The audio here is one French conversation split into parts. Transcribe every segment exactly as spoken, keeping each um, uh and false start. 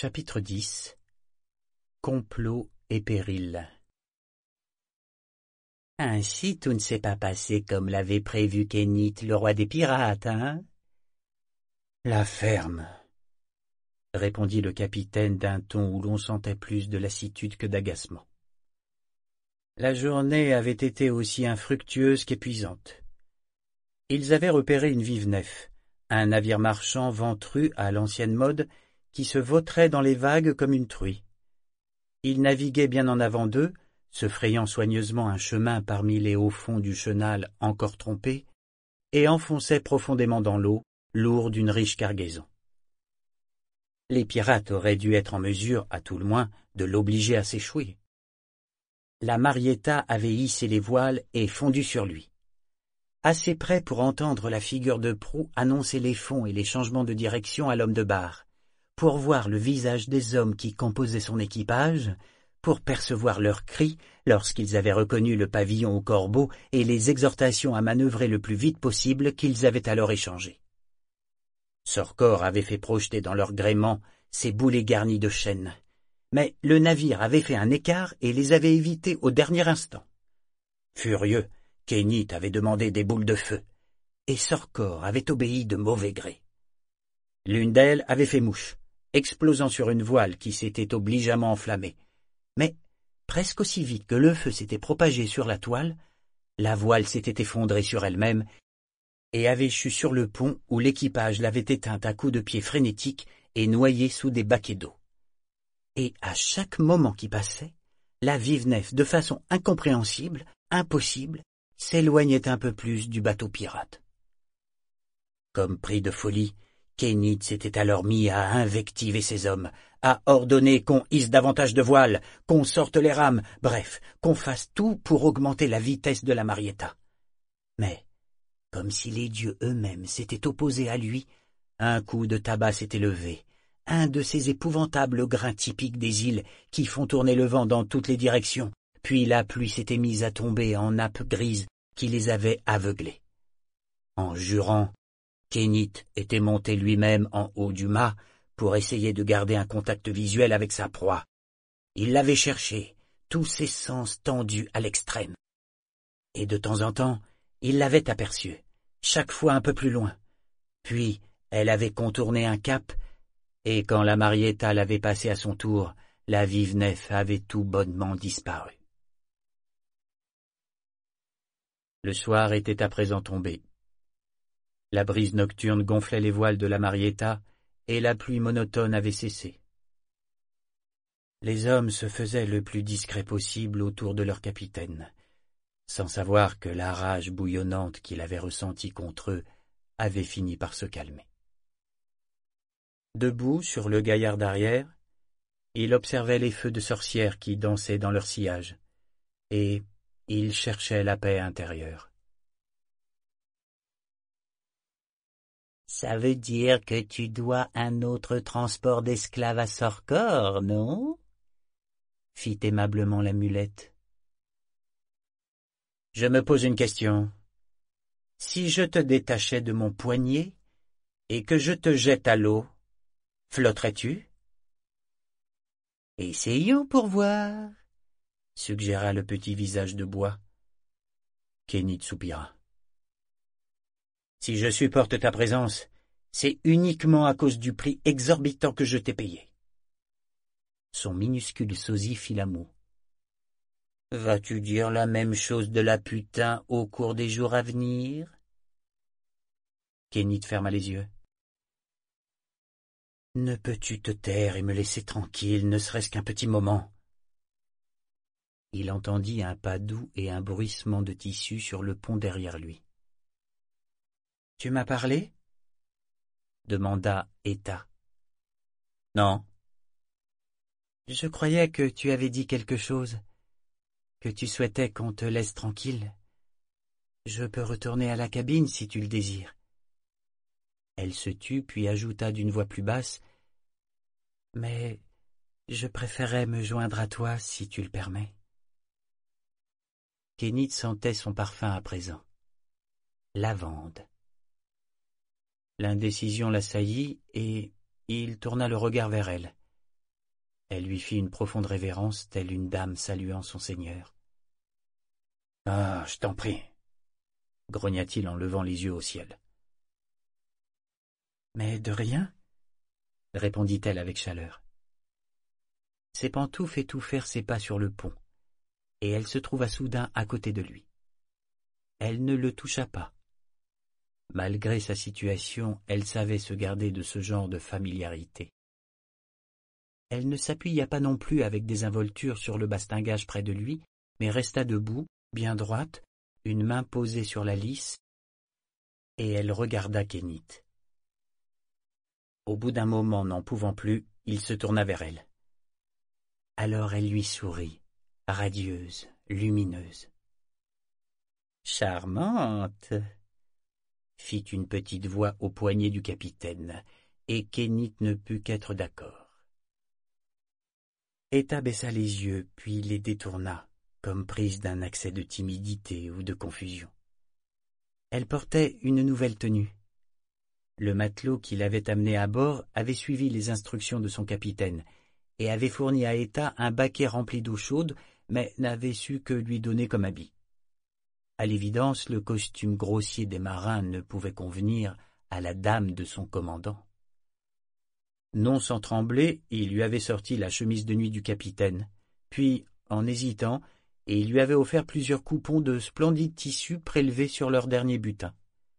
Chapitre dix. Complot et péril. Ainsi tout ne s'est pas passé comme l'avait prévu Kénit, le roi des pirates, hein? La ferme, répondit le capitaine d'un ton où l'on sentait plus de lassitude que d'agacement. La journée avait été aussi infructueuse qu'épuisante. Ils avaient repéré une vive nef, un navire marchand ventru à l'ancienne mode qui se vautrait dans les vagues comme une truie. Ils naviguaient bien en avant d'eux, se frayant soigneusement un chemin parmi les hauts fonds du chenal encore trompés, et enfonçaient profondément dans l'eau, lourds d'une riche cargaison. Les pirates auraient dû être en mesure, à tout le moins, de l'obliger à s'échouer. La Marietta avait hissé les voiles et fondu sur lui. Assez près pour entendre la figure de proue annoncer les fonds et les changements de direction à l'homme de barre, pour voir le visage des hommes qui composaient son équipage, pour percevoir leurs cris lorsqu'ils avaient reconnu le pavillon au corbeau et les exhortations à manœuvrer le plus vite possible qu'ils avaient alors échangées. Sorcor avait fait projeter dans leur gréement ses boulets garnis de chaînes, mais le navire avait fait un écart et les avait évités au dernier instant. Furieux, Kénit avait demandé des boules de feu, et Sorcor avait obéi de mauvais gré. L'une d'elles avait fait mouche, explosant sur une voile qui s'était obligeamment enflammée. Mais, presque aussi vite que le feu s'était propagé sur la toile, la voile s'était effondrée sur elle-même et avait chu sur le pont où l'équipage l'avait éteinte à coups de pied frénétiques et noyée sous des baquets d'eau. Et à chaque moment qui passait, la vive nef, de façon incompréhensible, impossible, s'éloignait un peu plus du bateau pirate. Comme pris de folie, Kénit s'était alors mis à invectiver ses hommes, à ordonner qu'on hisse davantage de voiles, qu'on sorte les rames, bref, qu'on fasse tout pour augmenter la vitesse de la Marietta. Mais, comme si les dieux eux-mêmes s'étaient opposés à lui, un coup de tabac s'était levé, un de ces épouvantables grains typiques des îles qui font tourner le vent dans toutes les directions, puis la pluie s'était mise à tomber en nappes grises qui les avaient aveuglés. En jurant, Kénit était monté lui-même en haut du mât pour essayer de garder un contact visuel avec sa proie. Il l'avait cherchée, tous ses sens tendus à l'extrême. Et de temps en temps, il l'avait aperçue, chaque fois un peu plus loin. Puis, elle avait contourné un cap, et quand la Marietta l'avait passé à son tour, la vive nef avait tout bonnement disparu. Le soir était à présent tombé. La brise nocturne gonflait les voiles de la Marietta, et la pluie monotone avait cessé. Les hommes se faisaient le plus discret possible autour de leur capitaine, sans savoir que la rage bouillonnante qu'il avait ressentie contre eux avait fini par se calmer. Debout sur le gaillard d'arrière, il observait les feux de sorcières qui dansaient dans leur sillage, et il cherchait la paix intérieure. Ça veut dire que tu dois un autre transport d'esclaves à Sorcor, non? Fit aimablement la mulette. Je me pose une question. Si je te détachais de mon poignet et que je te jette à l'eau, flotterais-tu? Essayons pour voir, suggéra le petit visage de bois. Kénit soupira. Si je supporte ta présence, c'est uniquement à cause du prix exorbitant que je t'ai payé. Son minuscule sosie fit la moue. Vas-tu dire la même chose de la putain au cours des jours à venir? Kénit ferma les yeux. Ne peux-tu te taire et me laisser tranquille, ne serait-ce qu'un petit moment? Il entendit un pas doux et un bruissement de tissu sur le pont derrière lui. Tu m'as parlé? Demanda Eta. Non. Je croyais que tu avais dit quelque chose, que tu souhaitais qu'on te laisse tranquille. Je peux retourner à la cabine si tu le désires. Elle se tut puis ajouta d'une voix plus basse. Mais je préférais me joindre à toi si tu le permets. Kénit sentait son parfum à présent. Lavande. L'indécision l'assaillit et il tourna le regard vers elle, Elle lui fit une profonde révérence, telle une dame saluant son seigneur. « Ah, je t'en prie !» grogna-t-il en levant les yeux au ciel. « Mais de rien ?» répondit-elle avec chaleur. Ses pantoufles étouffèrent ses pas sur le pont, et elle se trouva soudain à côté de lui. Elle ne le toucha pas. Malgré sa situation, elle savait se garder de ce genre de familiarité. Elle ne s'appuya pas non plus avec désinvolture sur le bastingage près de lui, mais resta debout, bien droite, une main posée sur la lisse, et elle regarda Kénit. Au bout d'un moment, n'en pouvant plus, il se tourna vers elle. Alors elle lui sourit, radieuse, lumineuse. « Charmante !» fit une petite voix au poignet du capitaine, et Kénit ne put qu'être d'accord. Etta baissa les yeux, puis les détourna, comme prise d'un accès de timidité ou de confusion. Elle portait une nouvelle tenue. Le matelot qui l'avait amenée à bord avait suivi les instructions de son capitaine et avait fourni à Etta un baquet rempli d'eau chaude, mais n'avait su que lui donner comme habit. À l'évidence, le costume grossier des marins ne pouvait convenir à la dame de son commandant. Non sans trembler, il lui avait sorti la chemise de nuit du capitaine, puis, en hésitant, il lui avait offert plusieurs coupons de splendides tissus prélevés sur leur dernier butin.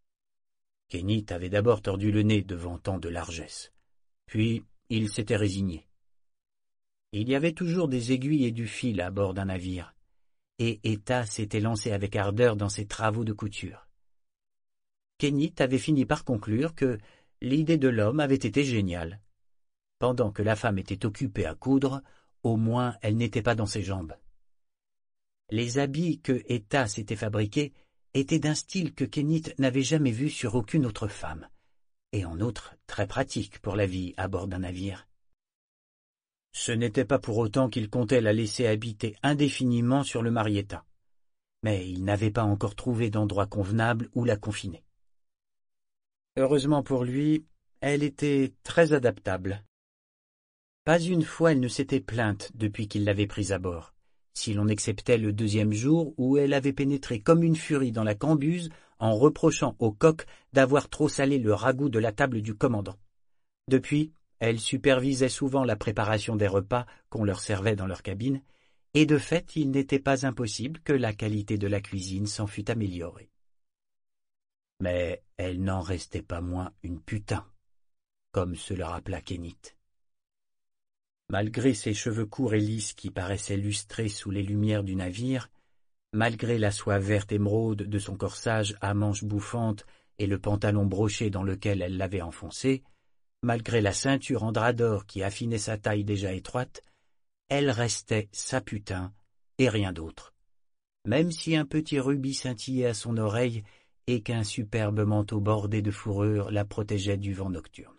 Kénit avait d'abord tordu le nez devant tant de largesse, puis il s'était résigné. Il y avait toujours des aiguilles et du fil à bord d'un navire, et Etta s'était lancée avec ardeur dans ses travaux de couture. Kénit avait fini par conclure que l'idée de l'homme avait été géniale. Pendant que la femme était occupée à coudre, au moins elle n'était pas dans ses jambes. Les habits que Etta s'était fabriqués étaient d'un style que Kénit n'avait jamais vu sur aucune autre femme, et en outre très pratique pour la vie à bord d'un navire. Ce n'était pas pour autant qu'il comptait la laisser habiter indéfiniment sur le Marietta, mais il n'avait pas encore trouvé d'endroit convenable où la confiner. Heureusement pour lui, elle était très adaptable. Pas une fois elle ne s'était plainte depuis qu'il l'avait prise à bord, si l'on exceptait le deuxième jour où elle avait pénétré comme une furie dans la cambuse en reprochant au coq d'avoir trop salé le ragoût de la table du commandant. Depuis, elle supervisait souvent la préparation des repas qu'on leur servait dans leur cabine, et de fait il n'était pas impossible que la qualité de la cuisine s'en fût améliorée. Mais elle n'en restait pas moins une putain, comme se le rappela Kénit. Malgré ses cheveux courts et lisses qui paraissaient lustrés sous les lumières du navire, malgré la soie verte émeraude de son corsage à manches bouffantes et le pantalon broché dans lequel elle l'avait enfoncé, malgré la ceinture en drap d'or qui affinait sa taille déjà étroite, elle restait sa putain et rien d'autre, même si un petit rubis scintillait à son oreille et qu'un superbe manteau bordé de fourrure la protégeait du vent nocturne.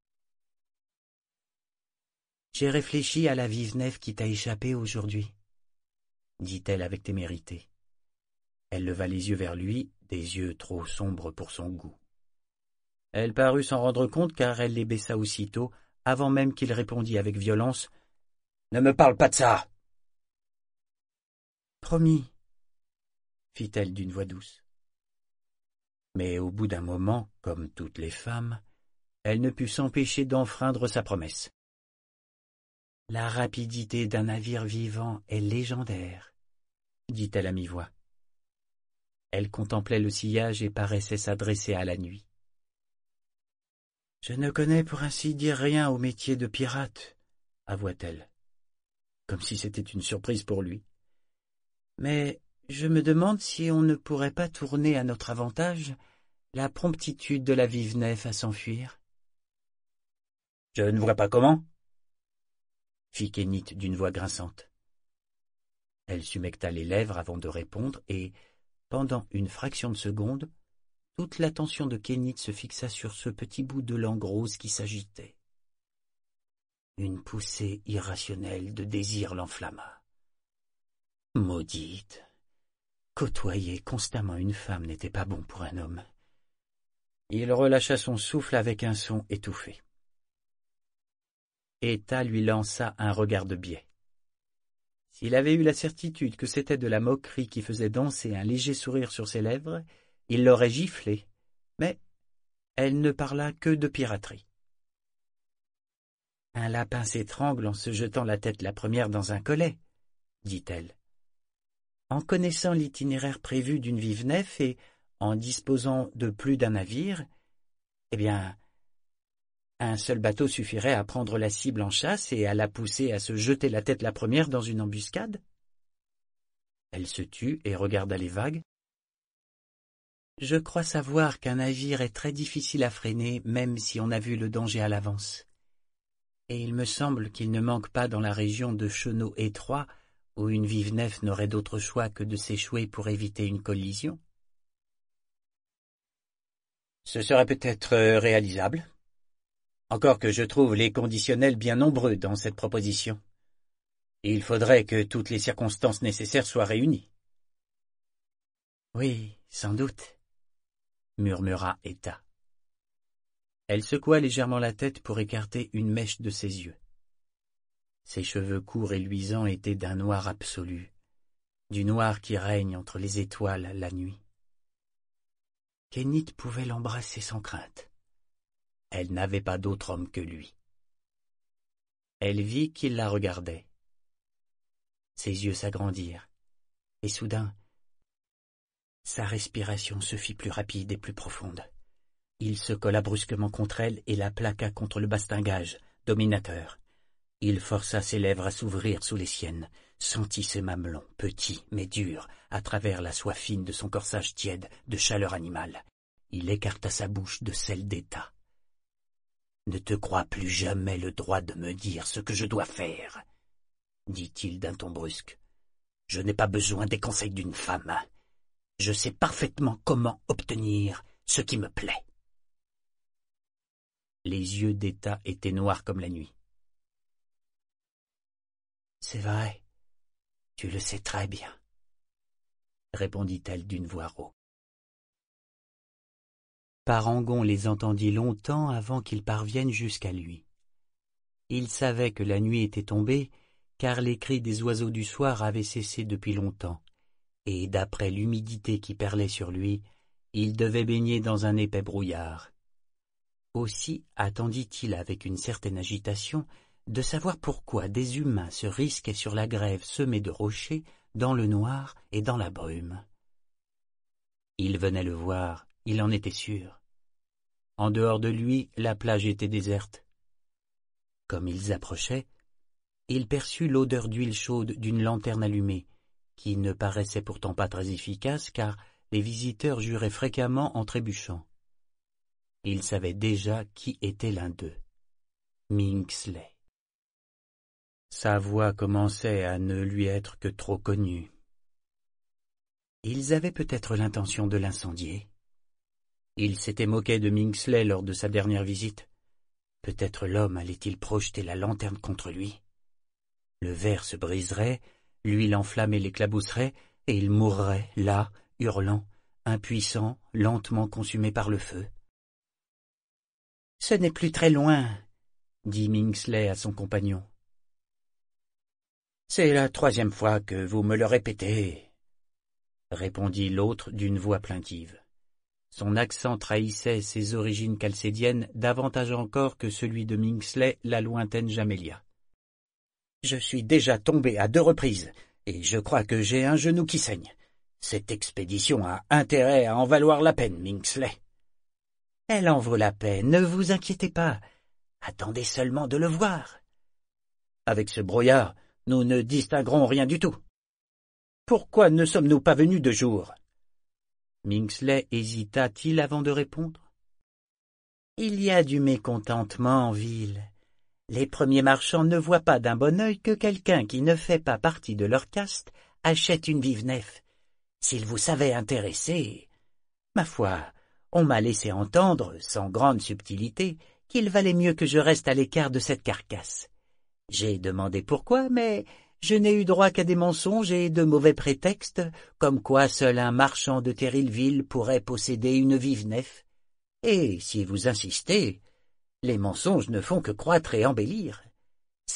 « J'ai réfléchi à la vive nef qui t'a échappé aujourd'hui, » dit-elle avec témérité. Elle leva les yeux vers lui, des yeux trop sombres pour son goût. Elle parut s'en rendre compte car elle les baissa aussitôt, avant même qu'il répondît avec violence « Ne me parle pas de ça !»« Promis, » fit-elle d'une voix douce. Mais au bout d'un moment, comme toutes les femmes, elle ne put s'empêcher d'enfreindre sa promesse. La rapidité d'un navire vivant est légendaire, dit-elle à mi-voix. Elle contemplait le sillage et paraissait s'adresser à la nuit. Je ne connais pour ainsi dire rien au métier de pirate, avoua-t-elle, comme si c'était une surprise pour lui. Mais je me demande si on ne pourrait pas tourner à notre avantage la promptitude de la vive nef à s'enfuir. Je ne vois pas comment, fit Kénit d'une voix grinçante. Elle s'humecta les lèvres avant de répondre et, pendant une fraction de seconde, toute l'attention de Kénit se fixa sur ce petit bout de langue rose qui s'agitait. Une poussée irrationnelle de désir l'enflamma. Maudite! Côtoyer constamment une femme n'était pas bon pour un homme. Il relâcha son souffle avec un son étouffé. Eta lui lança un regard de biais. S'il avait eu la certitude que c'était de la moquerie qui faisait danser un léger sourire sur ses lèvres, il l'aurait giflée, mais elle ne parla que de piraterie. « Un lapin s'étrangle en se jetant la tête la première dans un collet, » dit-elle. « En connaissant l'itinéraire prévu d'une vive nef et en disposant de plus d'un navire, eh bien, un seul bateau suffirait à prendre la cible en chasse et à la pousser à se jeter la tête la première dans une embuscade. » Elle se tut et regarda les vagues. « Je crois savoir qu'un navire est très difficile à freiner, même si on a vu le danger à l'avance. Et il me semble qu'il ne manque pas dans la région de chenaux étroits où une vive nef n'aurait d'autre choix que de s'échouer pour éviter une collision. »« Ce serait peut-être réalisable. Encore que je trouve les conditionnels bien nombreux dans cette proposition. Il faudrait que toutes les circonstances nécessaires soient réunies. »« Oui, sans doute, » murmura Eta. Elle secoua légèrement la tête pour écarter une mèche de ses yeux. Ses cheveux courts et luisants étaient d'un noir absolu, du noir qui règne entre les étoiles la nuit. Kenneth pouvait l'embrasser sans crainte. Elle n'avait pas d'autre homme que lui. Elle vit qu'il la regardait. Ses yeux s'agrandirent, et soudain, sa respiration se fit plus rapide et plus profonde. Il se colla brusquement contre elle et la plaqua contre le bastingage, dominateur. Il força ses lèvres à s'ouvrir sous les siennes, sentit ses mamelons, petits mais durs, à travers la soie fine de son corsage tiède de chaleur animale. Il écarta sa bouche de celle d'Eta. « Ne te crois plus jamais le droit de me dire ce que je dois faire, » dit-il d'un ton brusque. « Je n'ai pas besoin des conseils d'une femme. Je sais parfaitement comment obtenir ce qui me plaît. » Les yeux d'Eta étaient noirs comme la nuit. « C'est vrai, tu le sais très bien, » répondit-elle d'une voix rauque. Parangon les entendit longtemps avant qu'ils parviennent jusqu'à lui. Il savait que la nuit était tombée, car les cris des oiseaux du soir avaient cessé depuis longtemps, et d'après l'humidité qui perlait sur lui, il devait baigner dans un épais brouillard. Aussi attendit-il avec une certaine agitation de savoir pourquoi des humains se risquaient sur la grève semée de rochers, dans le noir et dans la brume. Il venait le voir, il en était sûr. En dehors de lui, la plage était déserte. Comme ils approchaient, il perçut l'odeur d'huile chaude d'une lanterne allumée, qui ne paraissait pourtant pas très efficace car les visiteurs juraient fréquemment en trébuchant. Il savait déjà qui était l'un d'eux, Mingsley. Sa voix commençait à ne lui être que trop connue. Ils avaient peut-être l'intention de l'incendier. Ils s'étaient moqués de Mingsley lors de sa dernière visite. Peut-être l'homme allait-il projeter la lanterne contre lui. Le verre se briserait, l'huile enflammée l'éclabousserait, et il mourrait, là, hurlant, impuissant, lentement consumé par le feu. « Ce n'est plus très loin, » dit Mingsley à son compagnon. « C'est la troisième fois que vous me le répétez, » répondit l'autre d'une voix plaintive. Son accent trahissait ses origines chalcédiennes davantage encore que celui de Mingsley, la lointaine Jamélia. « Je suis déjà tombé à deux reprises, et je crois que j'ai un genou qui saigne. Cette expédition a intérêt à en valoir la peine, Mingsley. »« Elle en vaut la peine, ne vous inquiétez pas. Attendez seulement de le voir. Avec ce brouillard, nous ne distinguerons rien du tout. Pourquoi ne sommes-nous pas venus de jour ?» Mingsley hésita-t-il avant de répondre. « Il y a du mécontentement en ville. Les premiers marchands ne voient pas d'un bon œil que quelqu'un qui ne fait pas partie de leur caste achète une vive nef. S'ils vous savaient intéresser, ma foi, on m'a laissé entendre, sans grande subtilité, qu'il valait mieux que je reste à l'écart de cette carcasse. J'ai demandé pourquoi, mais je n'ai eu droit qu'à des mensonges et de mauvais prétextes, comme quoi seul un marchand de Terrillville pourrait posséder une vive nef. Et si vous insistez, les mensonges ne font que croître et embellir.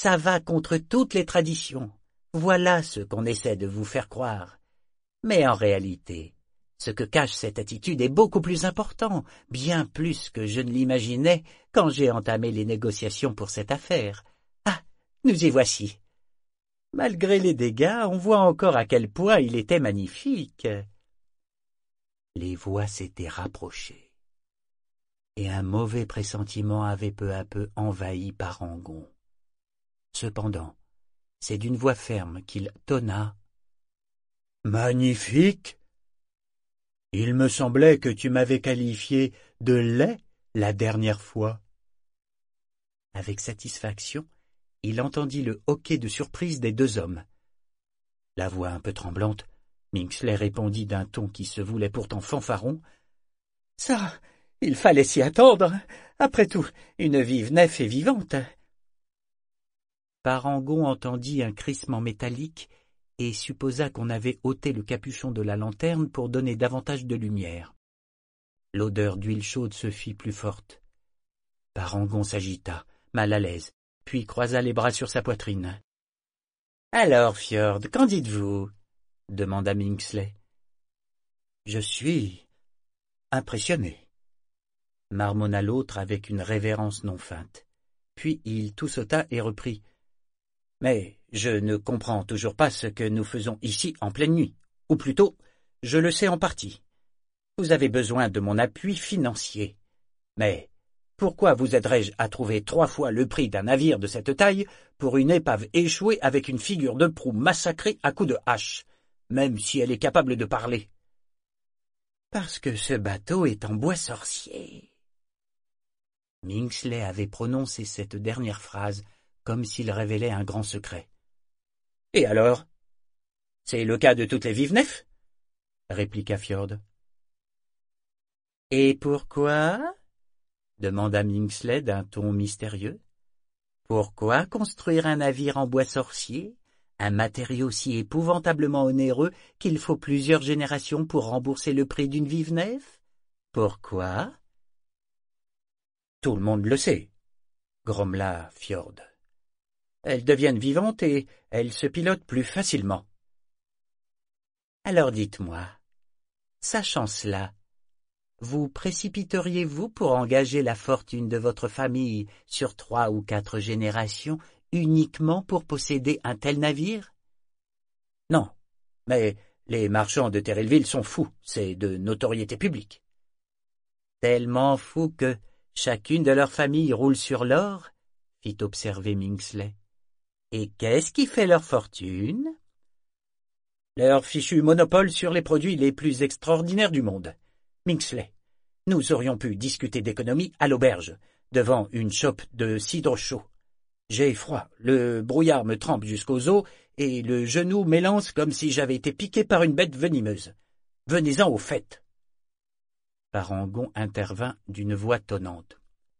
Ça va contre toutes les traditions. Voilà ce qu'on essaie de vous faire croire. Mais en réalité, ce que cache cette attitude est beaucoup plus important, bien plus que je ne l'imaginais quand j'ai entamé les négociations pour cette affaire. Ah, nous y voici. Malgré les dégâts, on voit encore à quel point il était magnifique. » Les voix s'étaient rapprochées, et un mauvais pressentiment avait peu à peu envahi Parangon. Cependant, c'est d'une voix ferme qu'il tonna. « Magnifique! Il me semblait que tu m'avais qualifié de laid la dernière fois. » Avec satisfaction, il entendit le hoquet de surprise des deux hommes. La voix un peu tremblante, Mingsley répondit d'un ton qui se voulait pourtant fanfaron. « Ça, il fallait s'y attendre. Après tout, une vive nef est vivante. » Parangon entendit un crissement métallique et supposa qu'on avait ôté le capuchon de la lanterne pour donner davantage de lumière. L'odeur d'huile chaude se fit plus forte. Parangon s'agita, mal à l'aise, puis croisa les bras sur sa poitrine. « Alors, Fjord, qu'en dites-vous » demanda Mingsley. « Je suis impressionné » marmonna l'autre avec une révérence non feinte. Puis il toussota et reprit. « Mais je ne comprends toujours pas ce que nous faisons ici en pleine nuit. Ou plutôt, je le sais en partie. Vous avez besoin de mon appui financier. Mais pourquoi vous aiderais-je à trouver trois fois le prix d'un navire de cette taille pour une épave échouée avec une figure de proue massacrée à coups de hache, même si elle est capable de parler? Parce que ce bateau est en bois sorcier. » Mingsley avait prononcé cette dernière phrase comme s'il révélait un grand secret. « Et alors? C'est le cas de toutes les vives nefs » répliqua Fjord. « Et pourquoi » demanda Mingsley d'un ton mystérieux. « Pourquoi construire un navire en bois sorcier, un matériau si épouvantablement onéreux qu'il faut plusieurs générations pour rembourser le prix d'une vive nef? Pourquoi ?»« Tout le monde le sait, » grommela Fjord. « Elles deviennent vivantes et elles se pilotent plus facilement. » Alors dites-moi, sachant cela, vous précipiteriez-vous pour engager la fortune de votre famille sur trois ou quatre générations uniquement pour posséder un tel navire? Non, mais les marchands de Terrillville sont fous, c'est de notoriété publique. Tellement fous que chacune de leurs familles roule sur l'or, fit observer Mingsley. Et qu'est-ce qui fait leur fortune? Leur fichu monopole sur les produits les plus extraordinaires du monde. Mingsley, nous aurions pu discuter d'économie à l'auberge, devant une chope de cidre chaud. J'ai froid, le brouillard me trempe jusqu'aux os, et le genou m'élance comme si j'avais été piqué par une bête venimeuse. Venez-en au fait. Parangon intervint d'une voix tonnante.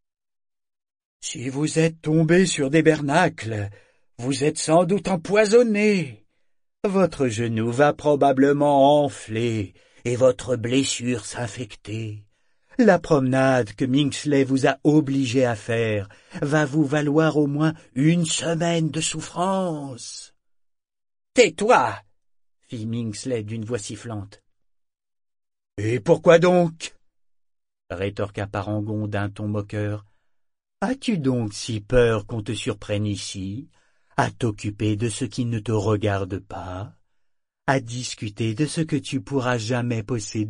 « Si vous êtes tombé sur des bernacles, vous êtes sans doute empoisonné. Votre genou va probablement enfler et votre blessure s'infecter. La promenade que Mingsley vous a obligé à faire va vous valoir au moins une semaine de souffrance. »« Tais-toi » fit Mingsley d'une voix sifflante. « Et pourquoi donc » rétorqua Parangon d'un ton moqueur. « As-tu donc si peur qu'on te surprenne ici, à t'occuper de ce qui ne te regarde pas, à discuter de ce que tu pourras jamais posséder? »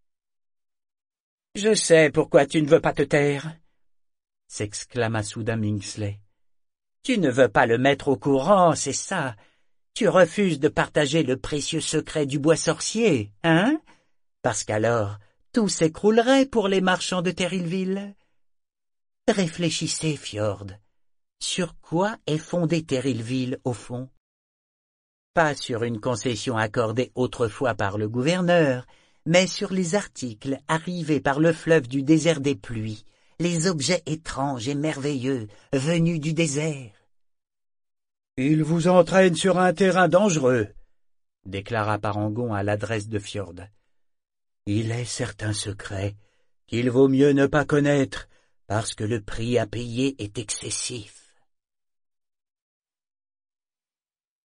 « Je sais pourquoi tu ne veux pas te taire, » s'exclama soudain Mingsley. « Tu ne veux pas le mettre au courant, c'est ça. Tu refuses de partager le précieux secret du bois sorcier, hein? Parce qu'alors, tout s'écroulerait pour les marchands de Terrillville. Réfléchissez, Fjord. Sur quoi est fondé Terrillville, au fond? Pas sur une concession accordée autrefois par le gouverneur, mais sur les articles arrivés par le fleuve du désert des pluies, les objets étranges et merveilleux venus du désert. « Il vous entraîne sur un terrain dangereux, » déclara Parangon à l'adresse de Fjord. « Il est certains secrets qu'il vaut mieux ne pas connaître, parce que le prix à payer est excessif. »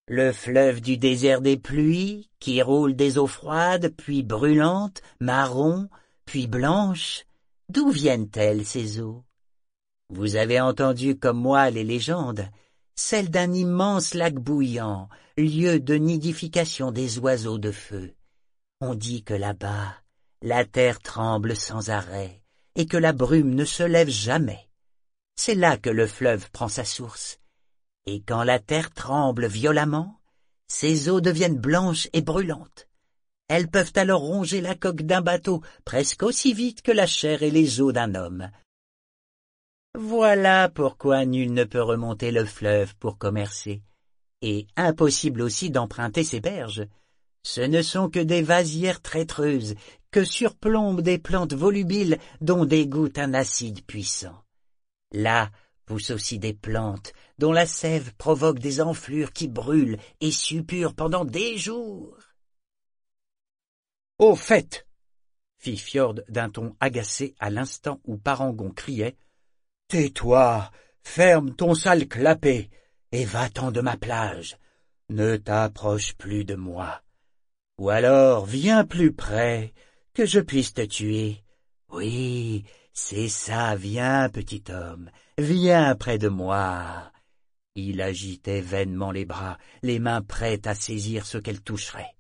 Le fleuve du désert des pluies, qui roule des eaux froides, puis brûlantes, marron, puis blanches. D'où viennent-elles, ces eaux? Vous avez entendu comme moi les légendes, celles d'un immense lac bouillant, lieu de nidification des oiseaux de feu. On dit que là-bas, la terre tremble sans arrêt, et que la brume ne se lève jamais. C'est là que le fleuve prend sa source. Et quand la terre tremble violemment, ses eaux deviennent blanches et brûlantes. Elles peuvent alors ronger la coque d'un bateau presque aussi vite que la chair et les os d'un homme. Voilà pourquoi nul ne peut remonter le fleuve pour commercer, et impossible aussi d'emprunter ses berges. Ce ne sont que des vasières traîtreuses que surplombent des plantes volubiles dont dégoûte un acide puissant. Là poussent aussi des plantes dont la sève provoque des enflures qui brûlent et suppurent pendant des jours. « Au fait !» fit Fjord d'un ton agacé à l'instant où Parangon criait « Tais-toi, ferme ton sale clapet, et va-t'en de ma plage. Ne t'approche plus de moi. Ou alors viens plus près, que je puisse te tuer. Oui, c'est ça, viens, petit homme, viens près de moi. » Il agitait vainement les bras, les mains prêtes à saisir ce qu'elle toucherait.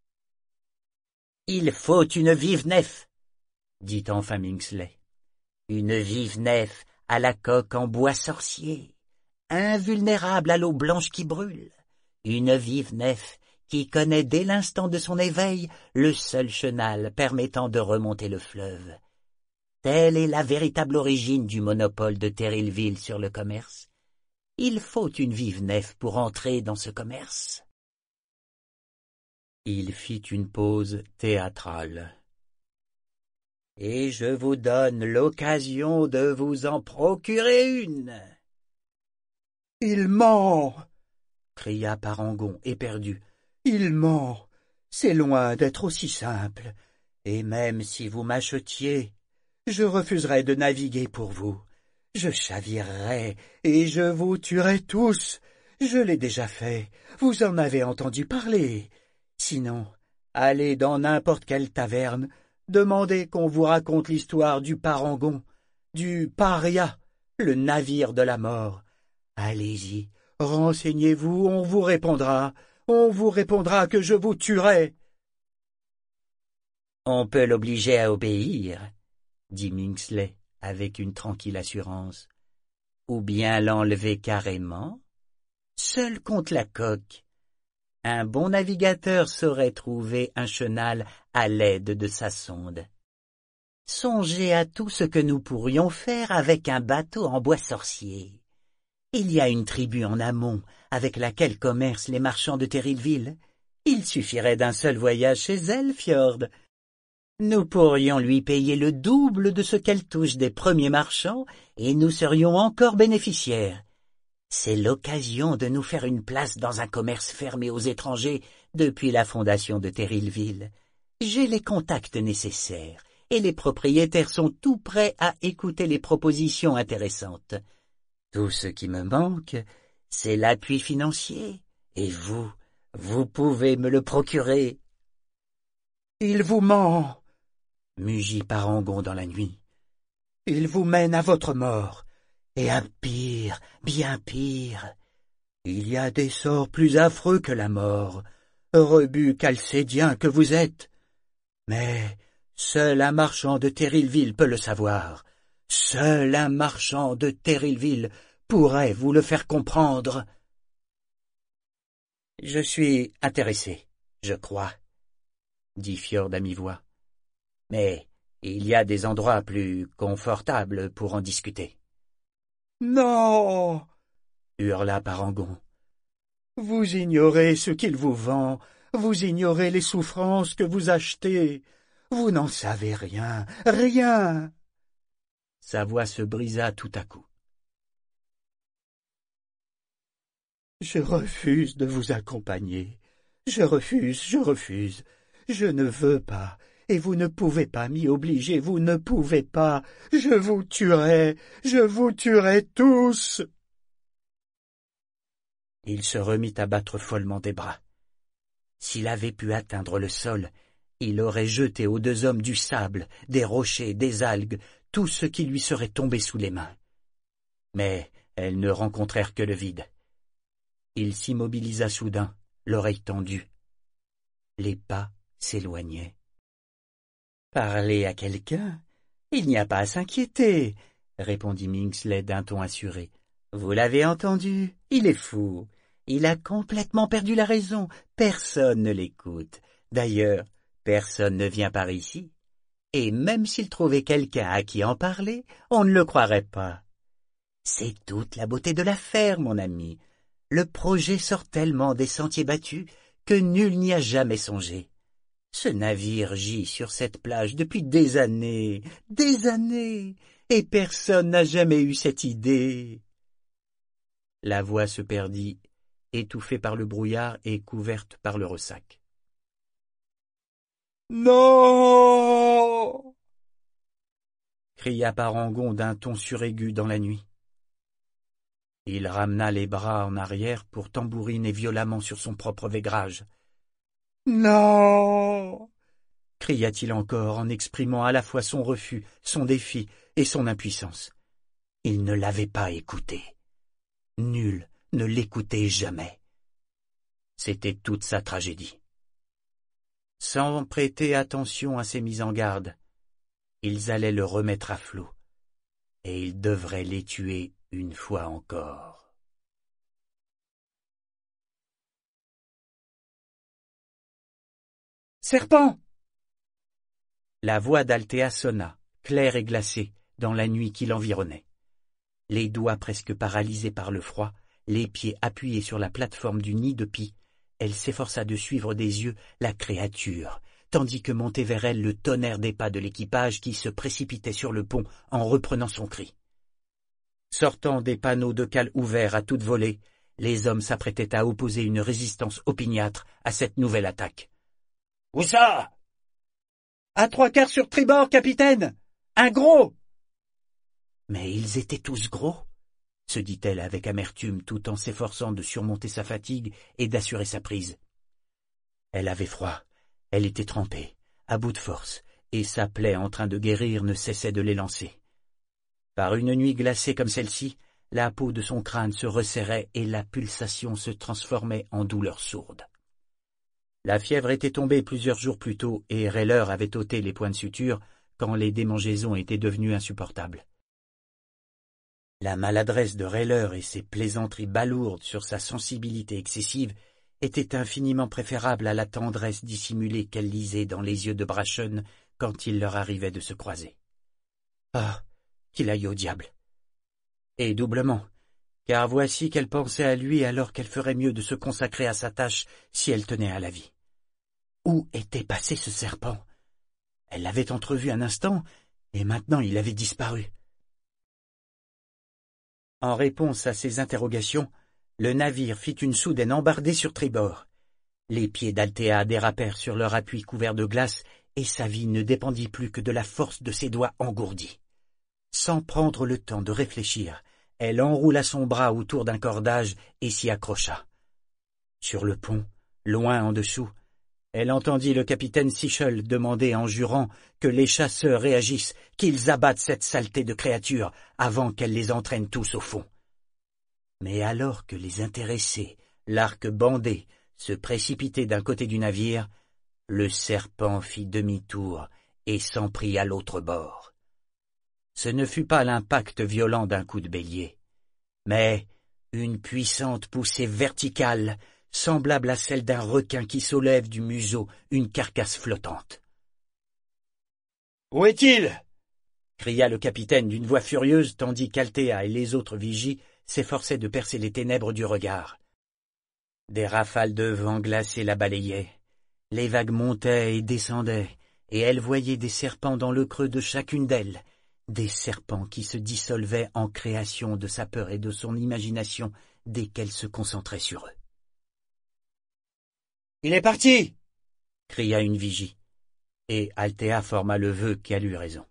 « Il faut une vive nef, » dit enfin Mingsley. « Une vive nef à la coque en bois sorcier, invulnérable à l'eau blanche qui brûle. Une vive nef qui connaît dès l'instant de son éveil le seul chenal permettant de remonter le fleuve. Telle est la véritable origine du monopole de Terrillville sur le commerce. Il faut une vive nef pour entrer dans ce commerce. » Il fit une pause théâtrale. « Et je vous donne l'occasion de vous en procurer une. »« Il ment !» cria Parangon, éperdu. « Il ment. C'est loin d'être aussi simple. Et même si vous m'achetiez, je refuserais de naviguer pour vous. Je chavirerais et je vous tuerais tous. Je l'ai déjà fait. Vous en avez entendu parler. Sinon, allez dans n'importe quelle taverne, demandez qu'on vous raconte l'histoire du Parangon, du Paria, le navire de la mort. Allez-y, renseignez-vous, on vous répondra, on vous répondra que je vous tuerai. »« On peut l'obliger à obéir, » dit Mingsley avec une tranquille assurance, « ou bien l'enlever carrément, seul contre la coque. Un bon navigateur saurait trouver un chenal à l'aide de sa sonde. Songez à tout ce que nous pourrions faire avec un bateau en bois sorcier. Il y a une tribu en amont avec laquelle commercent les marchands de Terrillville. Il suffirait d'un seul voyage chez elle, Fjord. Nous pourrions lui payer le double de ce qu'elle touche des premiers marchands et nous serions encore bénéficiaires. C'est l'occasion de nous faire une place dans un commerce fermé aux étrangers depuis la fondation de Terrillville. J'ai les contacts nécessaires et les propriétaires sont tout prêts à écouter les propositions intéressantes. Tout ce qui me manque, c'est l'appui financier, et vous, vous pouvez me le procurer. « Il vous ment !» mugit Parangon dans la nuit. « Il vous mène à votre mort. Et à pire, bien pire. Il y a des sorts plus affreux que la mort, rebut chalcédien que vous êtes. Mais seul un marchand de Terrillville peut le savoir. Seul un marchand de Terrillville pourrait vous le faire comprendre. »« Je suis intéressé, je crois, » dit Fjord à mi-voix. « Mais il y a des endroits plus confortables pour en discuter. » « Non !» hurla Parangon. « Vous ignorez ce qu'il vous vend, vous ignorez les souffrances que vous achetez. Vous n'en savez rien, rien !» Sa voix se brisa tout à coup. « Je refuse de vous accompagner. Je refuse, je refuse. Je ne veux pas. Et vous ne pouvez pas m'y obliger, vous ne pouvez pas. Je vous tuerai, je vous tuerai tous. » Il se remit à battre follement des bras. S'il avait pu atteindre le sol, il aurait jeté aux deux hommes du sable, des rochers, des algues, tout ce qui lui serait tombé sous les mains. Mais elles ne rencontrèrent que le vide. Il s'immobilisa soudain, l'oreille tendue. Les pas s'éloignaient. « Parlez à quelqu'un? Il n'y a pas à s'inquiéter, » répondit Mingsley d'un ton assuré. « Vous l'avez entendu, il est fou. Il a complètement perdu la raison. Personne ne l'écoute. D'ailleurs, personne ne vient par ici. Et même s'il trouvait quelqu'un à qui en parler, on ne le croirait pas. C'est toute la beauté de l'affaire, mon ami. Le projet sort tellement des sentiers battus que nul n'y a jamais songé. Ce navire gît sur cette plage depuis des années, des années, et personne n'a jamais eu cette idée. » La voix se perdit, étouffée par le brouillard et couverte par le ressac. « Non !» cria Parangon d'un ton suraigu dans la nuit. Il ramena les bras en arrière pour tambouriner violemment sur son propre vaigrage. « Non !» cria-t-il encore en exprimant à la fois son refus, son défi et son impuissance. Il ne l'avait pas écouté. Nul ne l'écoutait jamais. C'était toute sa tragédie. Sans prêter attention à ses mises en garde, ils allaient le remettre à flot, et ils devraient les tuer une fois encore. « Serpent !» La voix d'Altéa sonna, claire et glacée, dans la nuit qui l'environnait. Les doigts presque paralysés par le froid, les pieds appuyés sur la plateforme du nid de pie, elle s'efforça de suivre des yeux la créature, tandis que montait vers elle le tonnerre des pas de l'équipage qui se précipitait sur le pont en reprenant son cri. Sortant des panneaux de cale ouverts à toute volée, les hommes s'apprêtaient à opposer une résistance opiniâtre à cette nouvelle attaque. « Où ça ?»« À trois quarts sur tribord, capitaine. Un gros !»« Mais ils étaient tous gros !» se dit-elle avec amertume tout en s'efforçant de surmonter sa fatigue et d'assurer sa prise. Elle avait froid, elle était trempée, à bout de force, et sa plaie en train de guérir ne cessait de l'élancer. Par une nuit glacée comme celle-ci, la peau de son crâne se resserrait et la pulsation se transformait en douleur sourde. La fièvre était tombée plusieurs jours plus tôt et Rayler avait ôté les points de suture quand les démangeaisons étaient devenues insupportables. La maladresse de Rayler et ses plaisanteries balourdes sur sa sensibilité excessive étaient infiniment préférables à la tendresse dissimulée qu'elle lisait dans les yeux de Brachen quand il leur arrivait de se croiser. Ah, qu'il aille au diable! Et doublement, car voici qu'elle pensait à lui alors qu'elle ferait mieux de se consacrer à sa tâche si elle tenait à la vie. Où était passé ce serpent? Elle l'avait entrevu un instant, et maintenant il avait disparu. En réponse à ces interrogations, le navire fit une soudaine embardée sur tribord. Les pieds d'Altéa dérapèrent sur leur appui couvert de glace, et sa vie ne dépendit plus que de la force de ses doigts engourdis. Sans prendre le temps de réfléchir, elle enroula son bras autour d'un cordage et s'y accrocha. Sur le pont, loin en dessous, elle entendit le capitaine Sichel demander en jurant que les chasseurs réagissent, qu'ils abattent cette saleté de créature avant qu'elle les entraîne tous au fond. Mais alors que les intéressés, l'arc bandé, se précipitaient d'un côté du navire, le serpent fit demi-tour et s'en prit à l'autre bord. Ce ne fut pas l'impact violent d'un coup de bélier, mais une puissante poussée verticale, semblable à celle d'un requin qui soulève du museau une carcasse flottante. « Où est-il » cria le capitaine d'une voix furieuse tandis qu'Altéa et les autres vigies s'efforçaient de percer les ténèbres du regard. Des rafales de vent glacé la balayaient, les vagues montaient et descendaient, et elle voyait des serpents dans le creux de chacune d'elles, des serpents qui se dissolvaient en création de sa peur et de son imagination dès qu'elle se concentrait sur eux. « Il est parti !» cria une vigie, et Altéa forma le vœu qu'elle eut raison.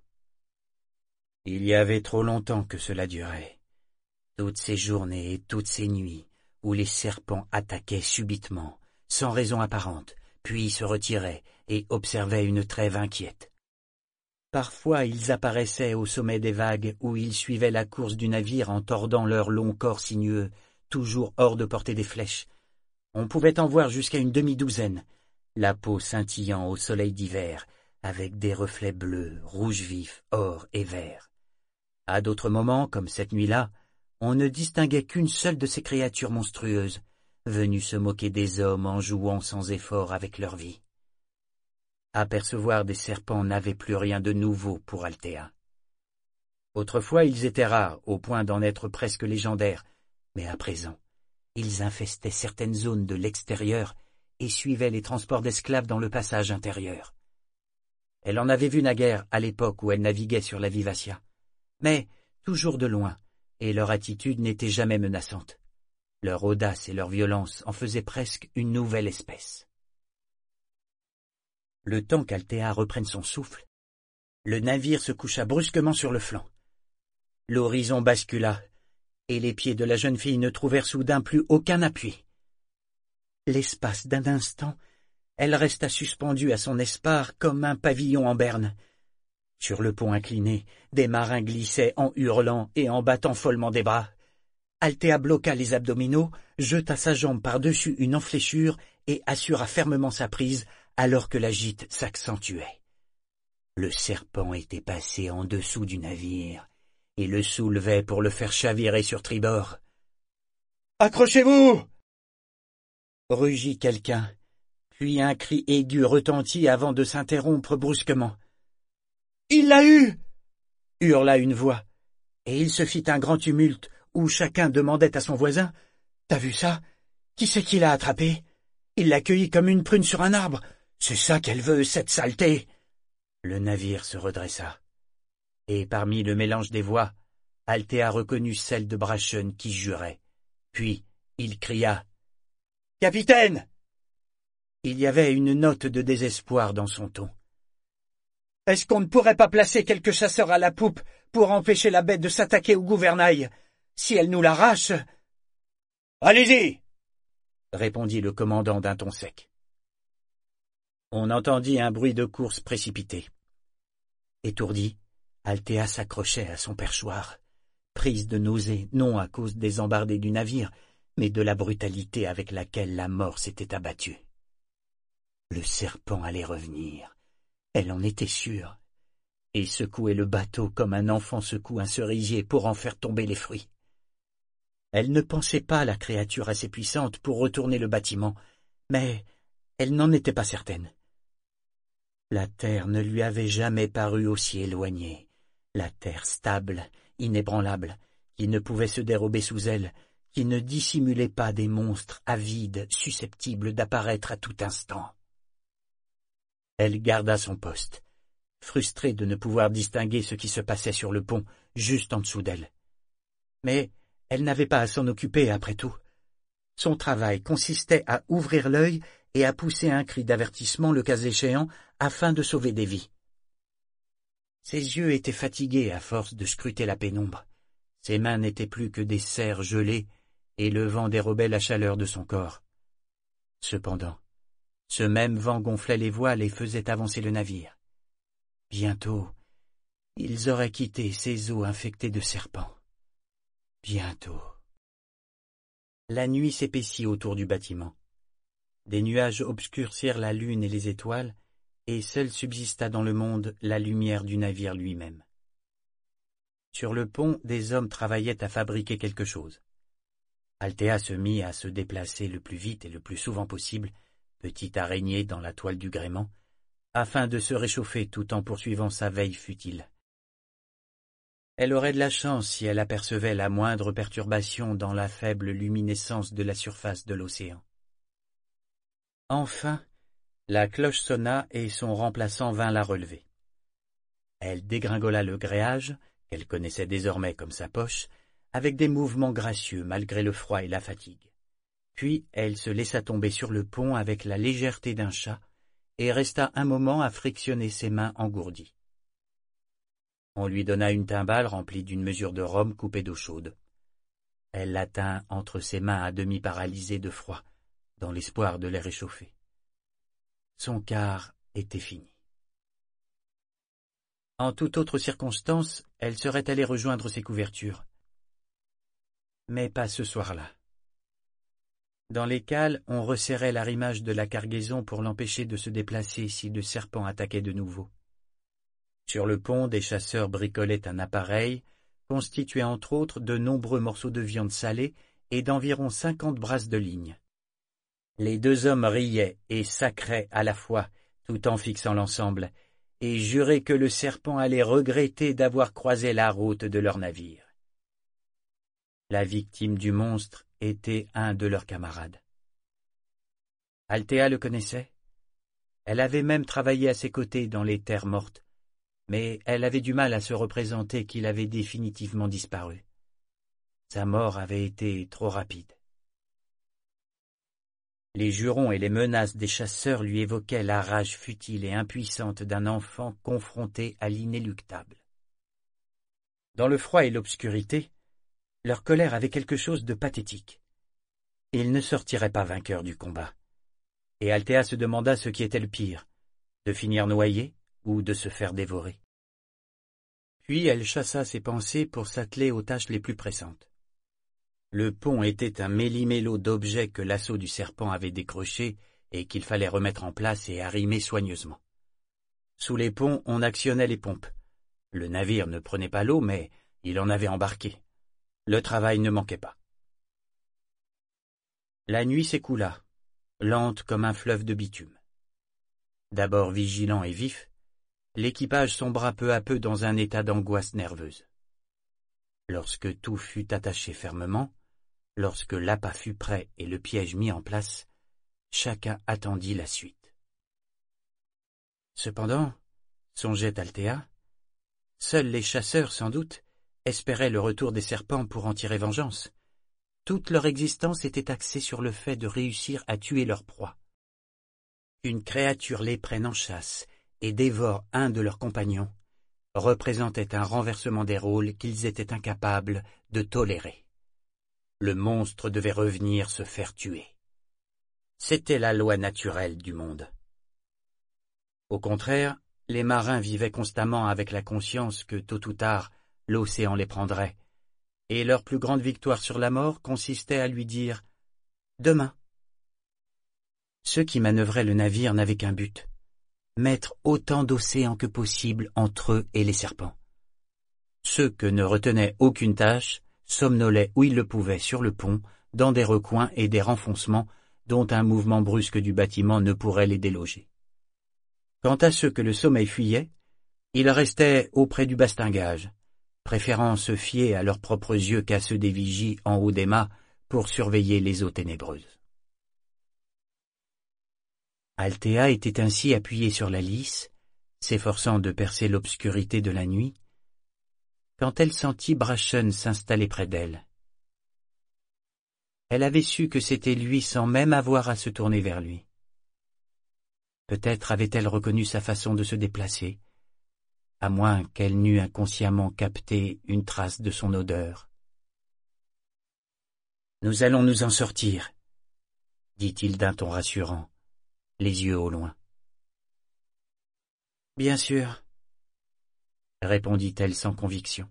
Il y avait trop longtemps que cela durait, toutes ces journées et toutes ces nuits, où les serpents attaquaient subitement, sans raison apparente, puis se retiraient et observaient une trêve inquiète. Parfois ils apparaissaient au sommet des vagues où ils suivaient la course du navire en tordant leurs longs corps sinueux, toujours hors de portée des flèches. On pouvait en voir jusqu'à une demi-douzaine, la peau scintillant au soleil d'hiver, avec des reflets bleus, rouge vif, or et vert. À d'autres moments, comme cette nuit-là, on ne distinguait qu'une seule de ces créatures monstrueuses, venues se moquer des hommes en jouant sans effort avec leur vie. Apercevoir des serpents n'avait plus rien de nouveau pour Althea. Autrefois ils étaient rares, au point d'en être presque légendaires, mais à présent, ils infestaient certaines zones de l'extérieur et suivaient les transports d'esclaves dans le passage intérieur. Elle en avait vu naguère à l'époque où elle naviguait sur la Vivacia, mais toujours de loin, et leur attitude n'était jamais menaçante. Leur audace et leur violence en faisaient presque une nouvelle espèce. Le temps qu'Althea reprenne son souffle, le navire se coucha brusquement sur le flanc. L'horizon bascula, et les pieds de la jeune fille ne trouvèrent soudain plus aucun appui. L'espace d'un instant, elle resta suspendue à son espar comme un pavillon en berne. Sur le pont incliné, des marins glissaient en hurlant et en battant follement des bras. Althea bloqua les abdominaux, jeta sa jambe par-dessus une enfléchure et assura fermement sa prise alors que la gîte s'accentuait. Le serpent était passé en dessous du navire et le soulevait pour le faire chavirer sur tribord. « Accrochez-vous » rugit quelqu'un, puis un cri aigu retentit avant de s'interrompre brusquement. « Il l'a eu » hurla une voix, et il se fit un grand tumulte où chacun demandait à son voisin « T'as vu ça? Qui c'est qui l'a attrapé? Il l'a cueilli comme une prune sur un arbre. C'est ça qu'elle veut, cette saleté !» Le navire se redressa, et parmi le mélange des voix, Althea reconnut celle de Brachen qui jurait. Puis il cria « Capitaine !» Il y avait une note de désespoir dans son ton. « Est-ce qu'on ne pourrait pas placer quelques chasseurs à la poupe pour empêcher la bête de s'attaquer au gouvernail? Si elle nous l'arrache... »« Allez-y !» répondit le commandant d'un ton sec. On entendit un bruit de course précipité. Étourdie, Althea s'accrochait à son perchoir, prise de nausée non à cause des embardées du navire, mais de la brutalité avec laquelle la mort s'était abattue. Le serpent allait revenir, elle en était sûre, et secouer le bateau comme un enfant secoue un cerisier pour en faire tomber les fruits. Elle ne pensait pas la créature assez puissante pour retourner le bâtiment, mais elle n'en était pas certaine. La terre ne lui avait jamais paru aussi éloignée, la terre stable, inébranlable, qui ne pouvait se dérober sous elle, qui ne dissimulait pas des monstres avides susceptibles d'apparaître à tout instant. Elle garda son poste, frustrée de ne pouvoir distinguer ce qui se passait sur le pont, juste en dessous d'elle. Mais elle n'avait pas à s'en occuper après tout. Son travail consistait à ouvrir l'œil et à pousser un cri d'avertissement le cas échéant afin de sauver des vies. Ses yeux étaient fatigués à force de scruter la pénombre. Ses mains n'étaient plus que des serres gelées et le vent dérobait la chaleur de son corps. Cependant, ce même vent gonflait les voiles et faisait avancer le navire. Bientôt, ils auraient quitté ces eaux infectées de serpents. Bientôt. La nuit s'épaissit autour du bâtiment. Des nuages obscurcirent la lune et les étoiles, et seule subsista dans le monde la lumière du navire lui-même. Sur le pont, des hommes travaillaient à fabriquer quelque chose. Althea se mit à se déplacer le plus vite et le plus souvent possible, petite araignée dans la toile du gréement, afin de se réchauffer tout en poursuivant sa veille futile. Elle aurait de la chance si elle apercevait la moindre perturbation dans la faible luminescence de la surface de l'océan. Enfin, la cloche sonna et son remplaçant vint la relever. Elle dégringola le gréage, qu'elle connaissait désormais comme sa poche, avec des mouvements gracieux malgré le froid et la fatigue. Puis elle se laissa tomber sur le pont avec la légèreté d'un chat et resta un moment à frictionner ses mains engourdies. On lui donna une timbale remplie d'une mesure de rhum coupée d'eau chaude. Elle la tint entre ses mains à demi paralysée de froid, dans l'espoir de les réchauffer. Son quart était fini. En toute autre circonstance, elle serait allée rejoindre ses couvertures. Mais pas ce soir-là. Dans les cales, on resserrait l'arrimage de la cargaison pour l'empêcher de se déplacer si le serpent attaquait de nouveau. Sur le pont, des chasseurs bricolaient un appareil, constitué entre autres de nombreux morceaux de viande salée et d'environ cinquante brasses de ligne. Les deux hommes riaient et sacraient à la fois, tout en fixant l'ensemble, et juraient que le serpent allait regretter d'avoir croisé la route de leur navire. La victime du monstre était un de leurs camarades. Althea le connaissait. Elle avait même travaillé à ses côtés dans les terres mortes, mais elle avait du mal à se représenter qu'il avait définitivement disparu. Sa mort avait été trop rapide. Les jurons et les menaces des chasseurs lui évoquaient la rage futile et impuissante d'un enfant confronté à l'inéluctable. Dans le froid et l'obscurité, leur colère avait quelque chose de pathétique. Ils ne sortiraient pas vainqueurs du combat. Et Althea se demanda ce qui était le pire, de finir noyée ou de se faire dévorer. Puis elle chassa ses pensées pour s'atteler aux tâches les plus pressantes. Le pont était un méli-mélo d'objets que l'assaut du serpent avait décrochés et qu'il fallait remettre en place et arrimer soigneusement. Sous les ponts, on actionnait les pompes. Le navire ne prenait pas l'eau, mais il en avait embarqué. Le travail ne manquait pas. La nuit s'écoula, lente comme un fleuve de bitume. D'abord vigilant et vif, l'équipage sombra peu à peu dans un état d'angoisse nerveuse. Lorsque tout fut attaché fermement, lorsque l'appât fut prêt et le piège mis en place, chacun attendit la suite. Cependant, songeait Althea, seuls les chasseurs, sans doute, espéraient le retour des serpents pour en tirer vengeance. Toute leur existence était axée sur le fait de réussir à tuer leur proie. Une créature les prenne en chasse et dévore un de leurs compagnons représentait un renversement des rôles qu'ils étaient incapables de tolérer. Le monstre devait revenir se faire tuer. C'était la loi naturelle du monde. Au contraire, les marins vivaient constamment avec la conscience que tôt ou tard, l'océan les prendrait, et leur plus grande victoire sur la mort consistait à lui dire « Demain ». Ceux qui manœuvraient le navire n'avaient qu'un but, mettre autant d'océans que possible entre eux et les serpents. Ceux que ne retenaient aucune tâche somnolaient où ils le pouvaient sur le pont, dans des recoins et des renfoncements dont un mouvement brusque du bâtiment ne pourrait les déloger. Quant à ceux que le sommeil fuyait, ils restaient auprès du bastingage, préférant se fier à leurs propres yeux qu'à ceux des vigies en haut des mâts pour surveiller les eaux ténébreuses. Althea était ainsi appuyée sur la lisse, s'efforçant de percer l'obscurité de la nuit, quand elle sentit Brachen s'installer près d'elle. Elle avait su que c'était lui sans même avoir à se tourner vers lui. Peut-être avait-elle reconnu sa façon de se déplacer, à moins qu'elle n'eût inconsciemment capté une trace de son odeur. « Nous allons nous en sortir, » dit-il d'un ton rassurant, les yeux au loin. « Bien sûr, » répondit-elle sans conviction.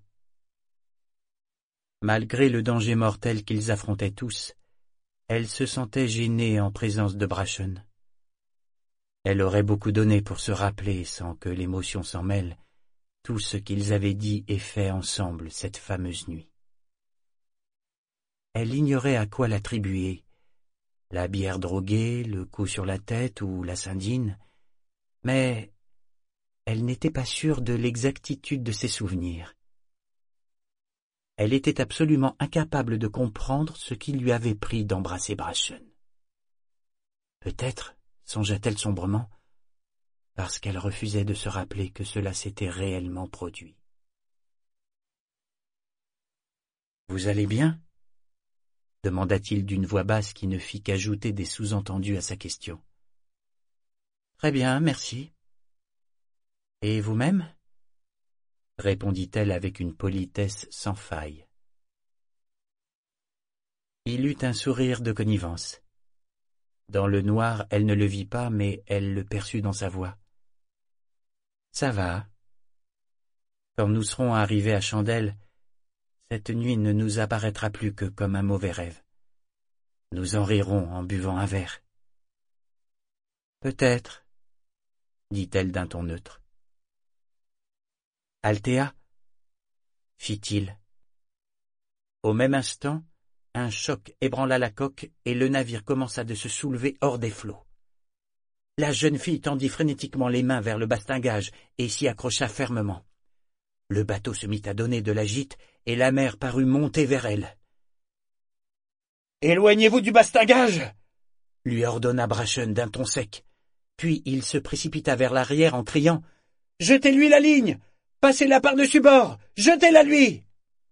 Malgré le danger mortel qu'ils affrontaient tous, elle se sentait gênée en présence de Brachen. Elle aurait beaucoup donné pour se rappeler, sans que l'émotion s'en mêle, tout ce qu'ils avaient dit et fait ensemble cette fameuse nuit. Elle ignorait à quoi l'attribuer, la bière droguée, le coup sur la tête ou la sindine, mais elle n'était pas sûre de l'exactitude de ses souvenirs. Elle était absolument incapable de comprendre ce qui lui avait pris d'embrasser Brachen. Peut-être, songeait-elle sombrement, parce qu'elle refusait de se rappeler que cela s'était réellement produit. « Vous allez bien ?» demanda-t-il d'une voix basse qui ne fit qu'ajouter des sous-entendus à sa question. « Très bien, merci. »« Et vous-même » répondit-elle avec une politesse sans faille. Il eut un sourire de connivence. Dans le noir, elle ne le vit pas, mais elle le perçut dans sa voix. « Ça va. Quand nous serons arrivés à Chandelle, cette nuit ne nous apparaîtra plus que comme un mauvais rêve. Nous en rirons en buvant un verre. »« Peut-être, » dit-elle d'un ton neutre. « Althea » fit-il. Au même instant, un choc ébranla la coque et le navire commença de se soulever hors des flots. La jeune fille tendit frénétiquement les mains vers le bastingage et s'y accrocha fermement. Le bateau se mit à donner de la gîte et la mer parut monter vers elle. « Éloignez-vous du bastingage !» lui ordonna Brachen d'un ton sec. Puis il se précipita vers l'arrière en criant « Jetez-lui la ligne ! Passez-la par-dessus bord ! Jetez-la lui !»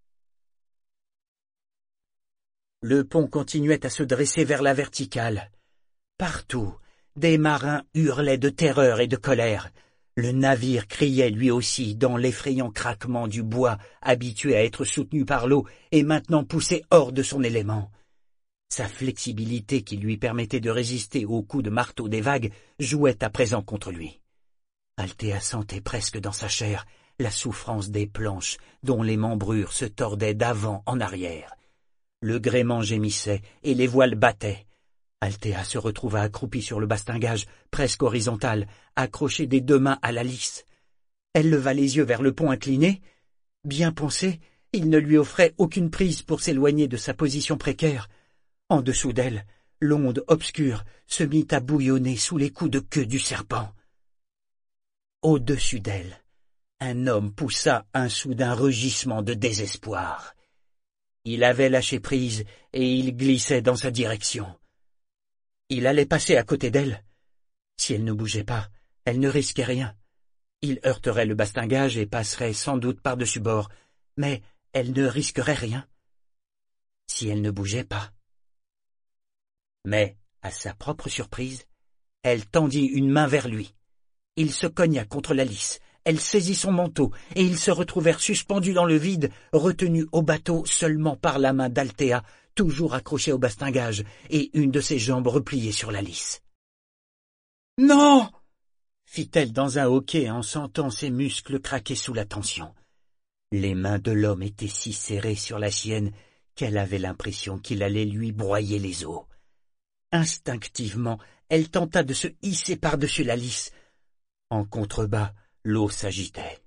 Le pont continuait à se dresser vers la verticale. Partout, des marins hurlaient de terreur et de colère. Le navire criait lui aussi dans l'effrayant craquement du bois, habitué à être soutenu par l'eau et maintenant poussé hors de son élément. Sa flexibilité qui lui permettait de résister aux coups de marteau des vagues jouait à présent contre lui. Althea sentait presque dans sa chair la souffrance des planches dont les membrures se tordaient d'avant en arrière. Le gréement gémissait et les voiles battaient. Althea se retrouva accroupie sur le bastingage, presque horizontale, accrochée des deux mains à la lisse. Elle leva les yeux vers le pont incliné. Bien pensé, il ne lui offrait aucune prise pour s'éloigner de sa position précaire. En dessous d'elle, l'onde obscure se mit à bouillonner sous les coups de queue du serpent. Au-dessus d'elle, un homme poussa un soudain rugissement de désespoir. Il avait lâché prise et il glissait dans sa direction. Il allait passer à côté d'elle. Si elle ne bougeait pas, elle ne risquait rien. Il heurterait le bastingage et passerait sans doute par-dessus bord, mais elle ne risquerait rien. Si elle ne bougeait pas. Mais, à sa propre surprise, elle tendit une main vers lui. Il se cogna contre la lisse. Elle saisit son manteau, et ils se retrouvèrent suspendus dans le vide, retenus au bateau seulement par la main d'Althea, toujours accrochée au bastingage, et une de ses jambes repliée sur la lisse. « Non !» fit-elle dans un hoquet en sentant ses muscles craquer sous la tension. Les mains de l'homme étaient si serrées sur la sienne qu'elle avait l'impression qu'il allait lui broyer les os. Instinctivement, elle tenta de se hisser par-dessus la lisse. En contrebas, l'eau s'agitait.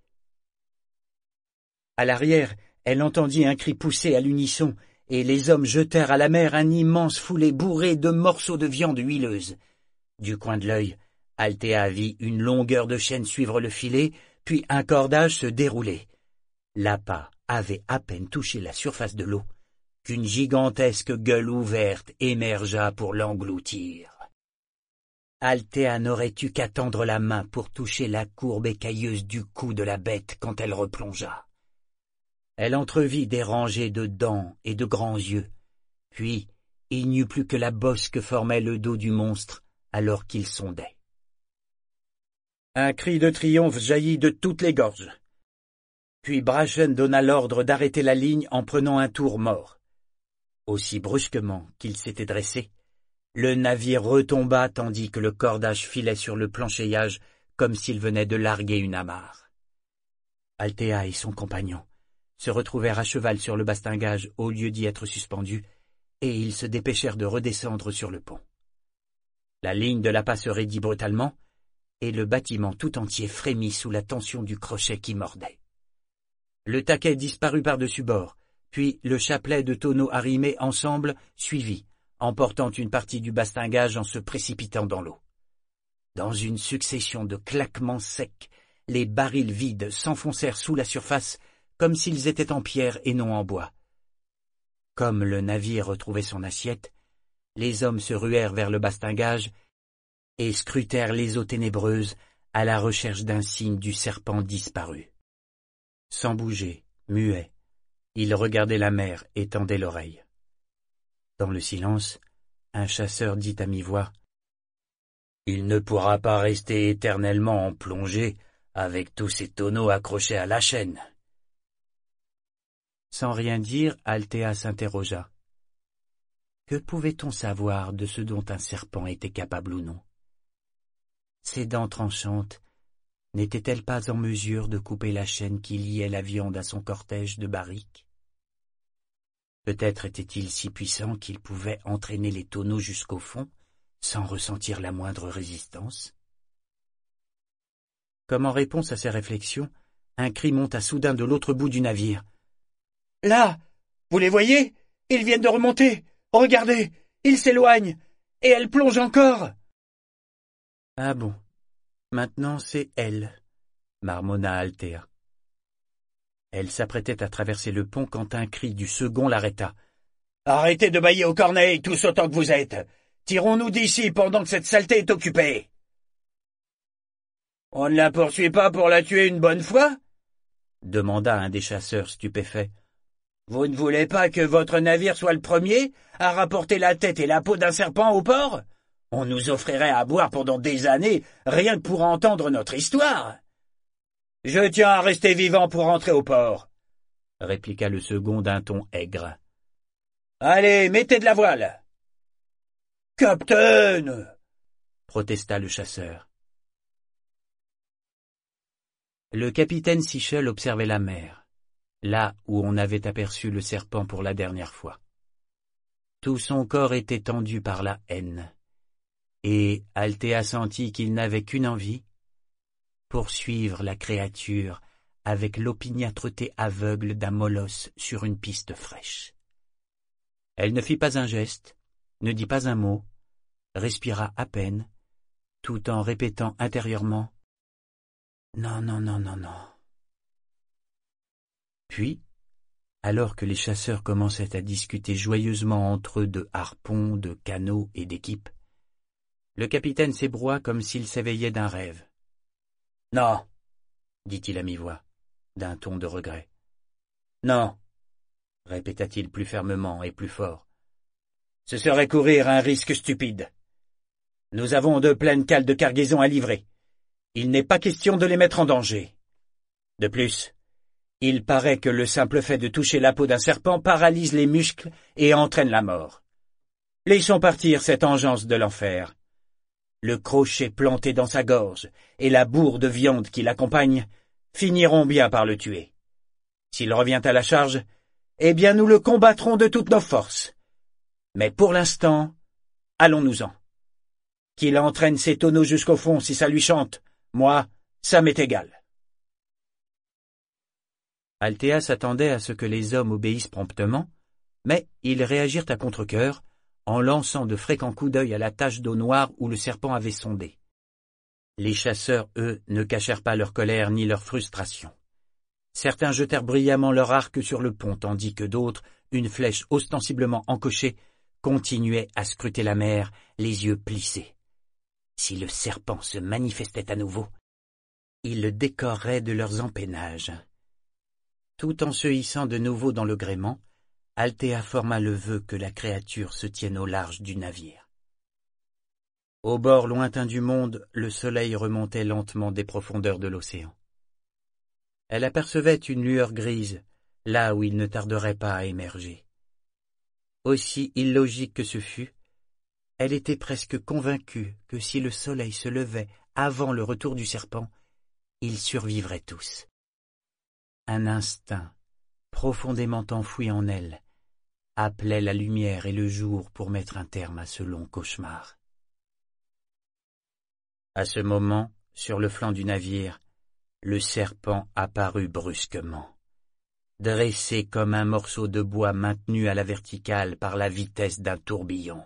À l'arrière, elle entendit un cri poussé à l'unisson, et les hommes jetèrent à la mer un immense foulet bourré de morceaux de viande huileuse. Du coin de l'œil, Althea vit une longueur de chaîne suivre le filet, puis un cordage se dérouler. L'appât avait à peine touché la surface de l'eau, qu'une gigantesque gueule ouverte émergea pour l'engloutir. Althea n'aurait eu qu'à tendre la main pour toucher la courbe écailleuse du cou de la bête quand elle replongea. Elle entrevit des rangées de dents et de grands yeux, puis il n'y eut plus que la bosse que formait le dos du monstre alors qu'il sondait. Un cri de triomphe jaillit de toutes les gorges. Puis Brachen donna l'ordre d'arrêter la ligne en prenant un tour mort. Aussi brusquement qu'il s'était dressé, le navire retomba tandis que le cordage filait sur le planchéiage comme s'il venait de larguer une amarre. Althea et son compagnon se retrouvèrent à cheval sur le bastingage au lieu d'y être suspendus, et ils se dépêchèrent de redescendre sur le pont. La ligne de l'appât se raidit brutalement, et le bâtiment tout entier frémit sous la tension du crochet qui mordait. Le taquet disparut par-dessus bord, puis le chapelet de tonneaux arrimés ensemble suivit, emportant une partie du bastingage en se précipitant dans l'eau. Dans une succession de claquements secs, les barils vides s'enfoncèrent sous la surface comme s'ils étaient en pierre et non en bois. Comme le navire retrouvait son assiette, les hommes se ruèrent vers le bastingage et scrutèrent les eaux ténébreuses à la recherche d'un signe du serpent disparu. Sans bouger, muet, ils regardaient la mer et tendaient l'oreille. Dans le silence, un chasseur dit à mi-voix « Il ne pourra pas rester éternellement en plongée avec tous ces tonneaux accrochés à la chaîne. » Sans rien dire, Althea s'interrogea. Que pouvait-on savoir de ce dont un serpent était capable ou non? Ses dents tranchantes n'étaient-elles pas en mesure de couper la chaîne qui liait la viande à son cortège de barriques? Peut-être était-il si puissant qu'il pouvait entraîner les tonneaux jusqu'au fond, sans ressentir la moindre résistance? Comme en réponse à ces réflexions, un cri monta soudain de l'autre bout du navire. « Là! Vous les voyez? Ils viennent de remonter! Regardez! Ils s'éloignent! Et elle plonge encore! » « Ah bon, maintenant c'est elle, » marmonna Althea. Elle s'apprêtait à traverser le pont quand un cri du second l'arrêta. « Arrêtez de bâiller aux corneilles, tous autant que vous êtes! Tirons-nous d'ici pendant que cette saleté est occupée! »« On ne la poursuit pas pour la tuer une bonne fois ?» demanda un des chasseurs stupéfaits. « Vous ne voulez pas que votre navire soit le premier à rapporter la tête et la peau d'un serpent au port? On nous offrirait à boire pendant des années, rien que pour entendre notre histoire. »« Je tiens à rester vivant pour rentrer au port, » répliqua le second d'un ton aigre. « Allez, mettez de la voile. »« Capitaine !» protesta le chasseur. Le capitaine Sichel observait la mer, là où on avait aperçu le serpent pour la dernière fois. Tout son corps était tendu par la haine, et Althea sentit qu'il n'avait qu'une envie, poursuivre la créature avec l'opiniâtreté aveugle d'un molosse sur une piste fraîche. Elle ne fit pas un geste, ne dit pas un mot, respira à peine, tout en répétant intérieurement « Non, non, non, non, non. » Puis, alors que les chasseurs commençaient à discuter joyeusement entre eux de harpons, de canots et d'équipes, le capitaine s'ébroua comme s'il s'éveillait d'un rêve. « Non, » dit-il à mi-voix, d'un ton de regret. « Non, » répéta-t-il plus fermement et plus fort. « Ce serait courir un risque stupide. Nous avons de pleines cales de cargaison à livrer. Il n'est pas question de les mettre en danger. De plus, il paraît que le simple fait de toucher la peau d'un serpent paralyse les muscles et entraîne la mort. Laissons partir cette engeance de l'enfer. Le crochet planté dans sa gorge et la bourre de viande qui l'accompagne finiront bien par le tuer. S'il revient à la charge, eh bien nous le combattrons de toutes nos forces. Mais pour l'instant, allons-nous-en. Qu'il entraîne ses tonneaux jusqu'au fond si ça lui chante, moi, ça m'est égal. » Althea s'attendait à ce que les hommes obéissent promptement, mais ils réagirent à contre-cœur, en lançant de fréquents coups d'œil à la tache d'eau noire où le serpent avait sondé. Les chasseurs, eux, ne cachèrent pas leur colère ni leur frustration. Certains jetèrent bruyamment leur arc sur le pont, tandis que d'autres, une flèche ostensiblement encochée, continuaient à scruter la mer, les yeux plissés. Si le serpent se manifestait à nouveau, ils le décoreraient de leurs empennages. Tout en se hissant de nouveau dans le gréement, Althea forma le vœu que la créature se tienne au large du navire. Au bord lointain du monde, le soleil remontait lentement des profondeurs de l'océan. Elle apercevait une lueur grise, là où il ne tarderait pas à émerger. Aussi illogique que ce fût, elle était presque convaincue que si le soleil se levait avant le retour du serpent, ils survivraient tous. Un instinct, profondément enfoui en elle, appelait la lumière et le jour pour mettre un terme à ce long cauchemar. À ce moment, sur le flanc du navire, le serpent apparut brusquement, dressé comme un morceau de bois maintenu à la verticale par la vitesse d'un tourbillon.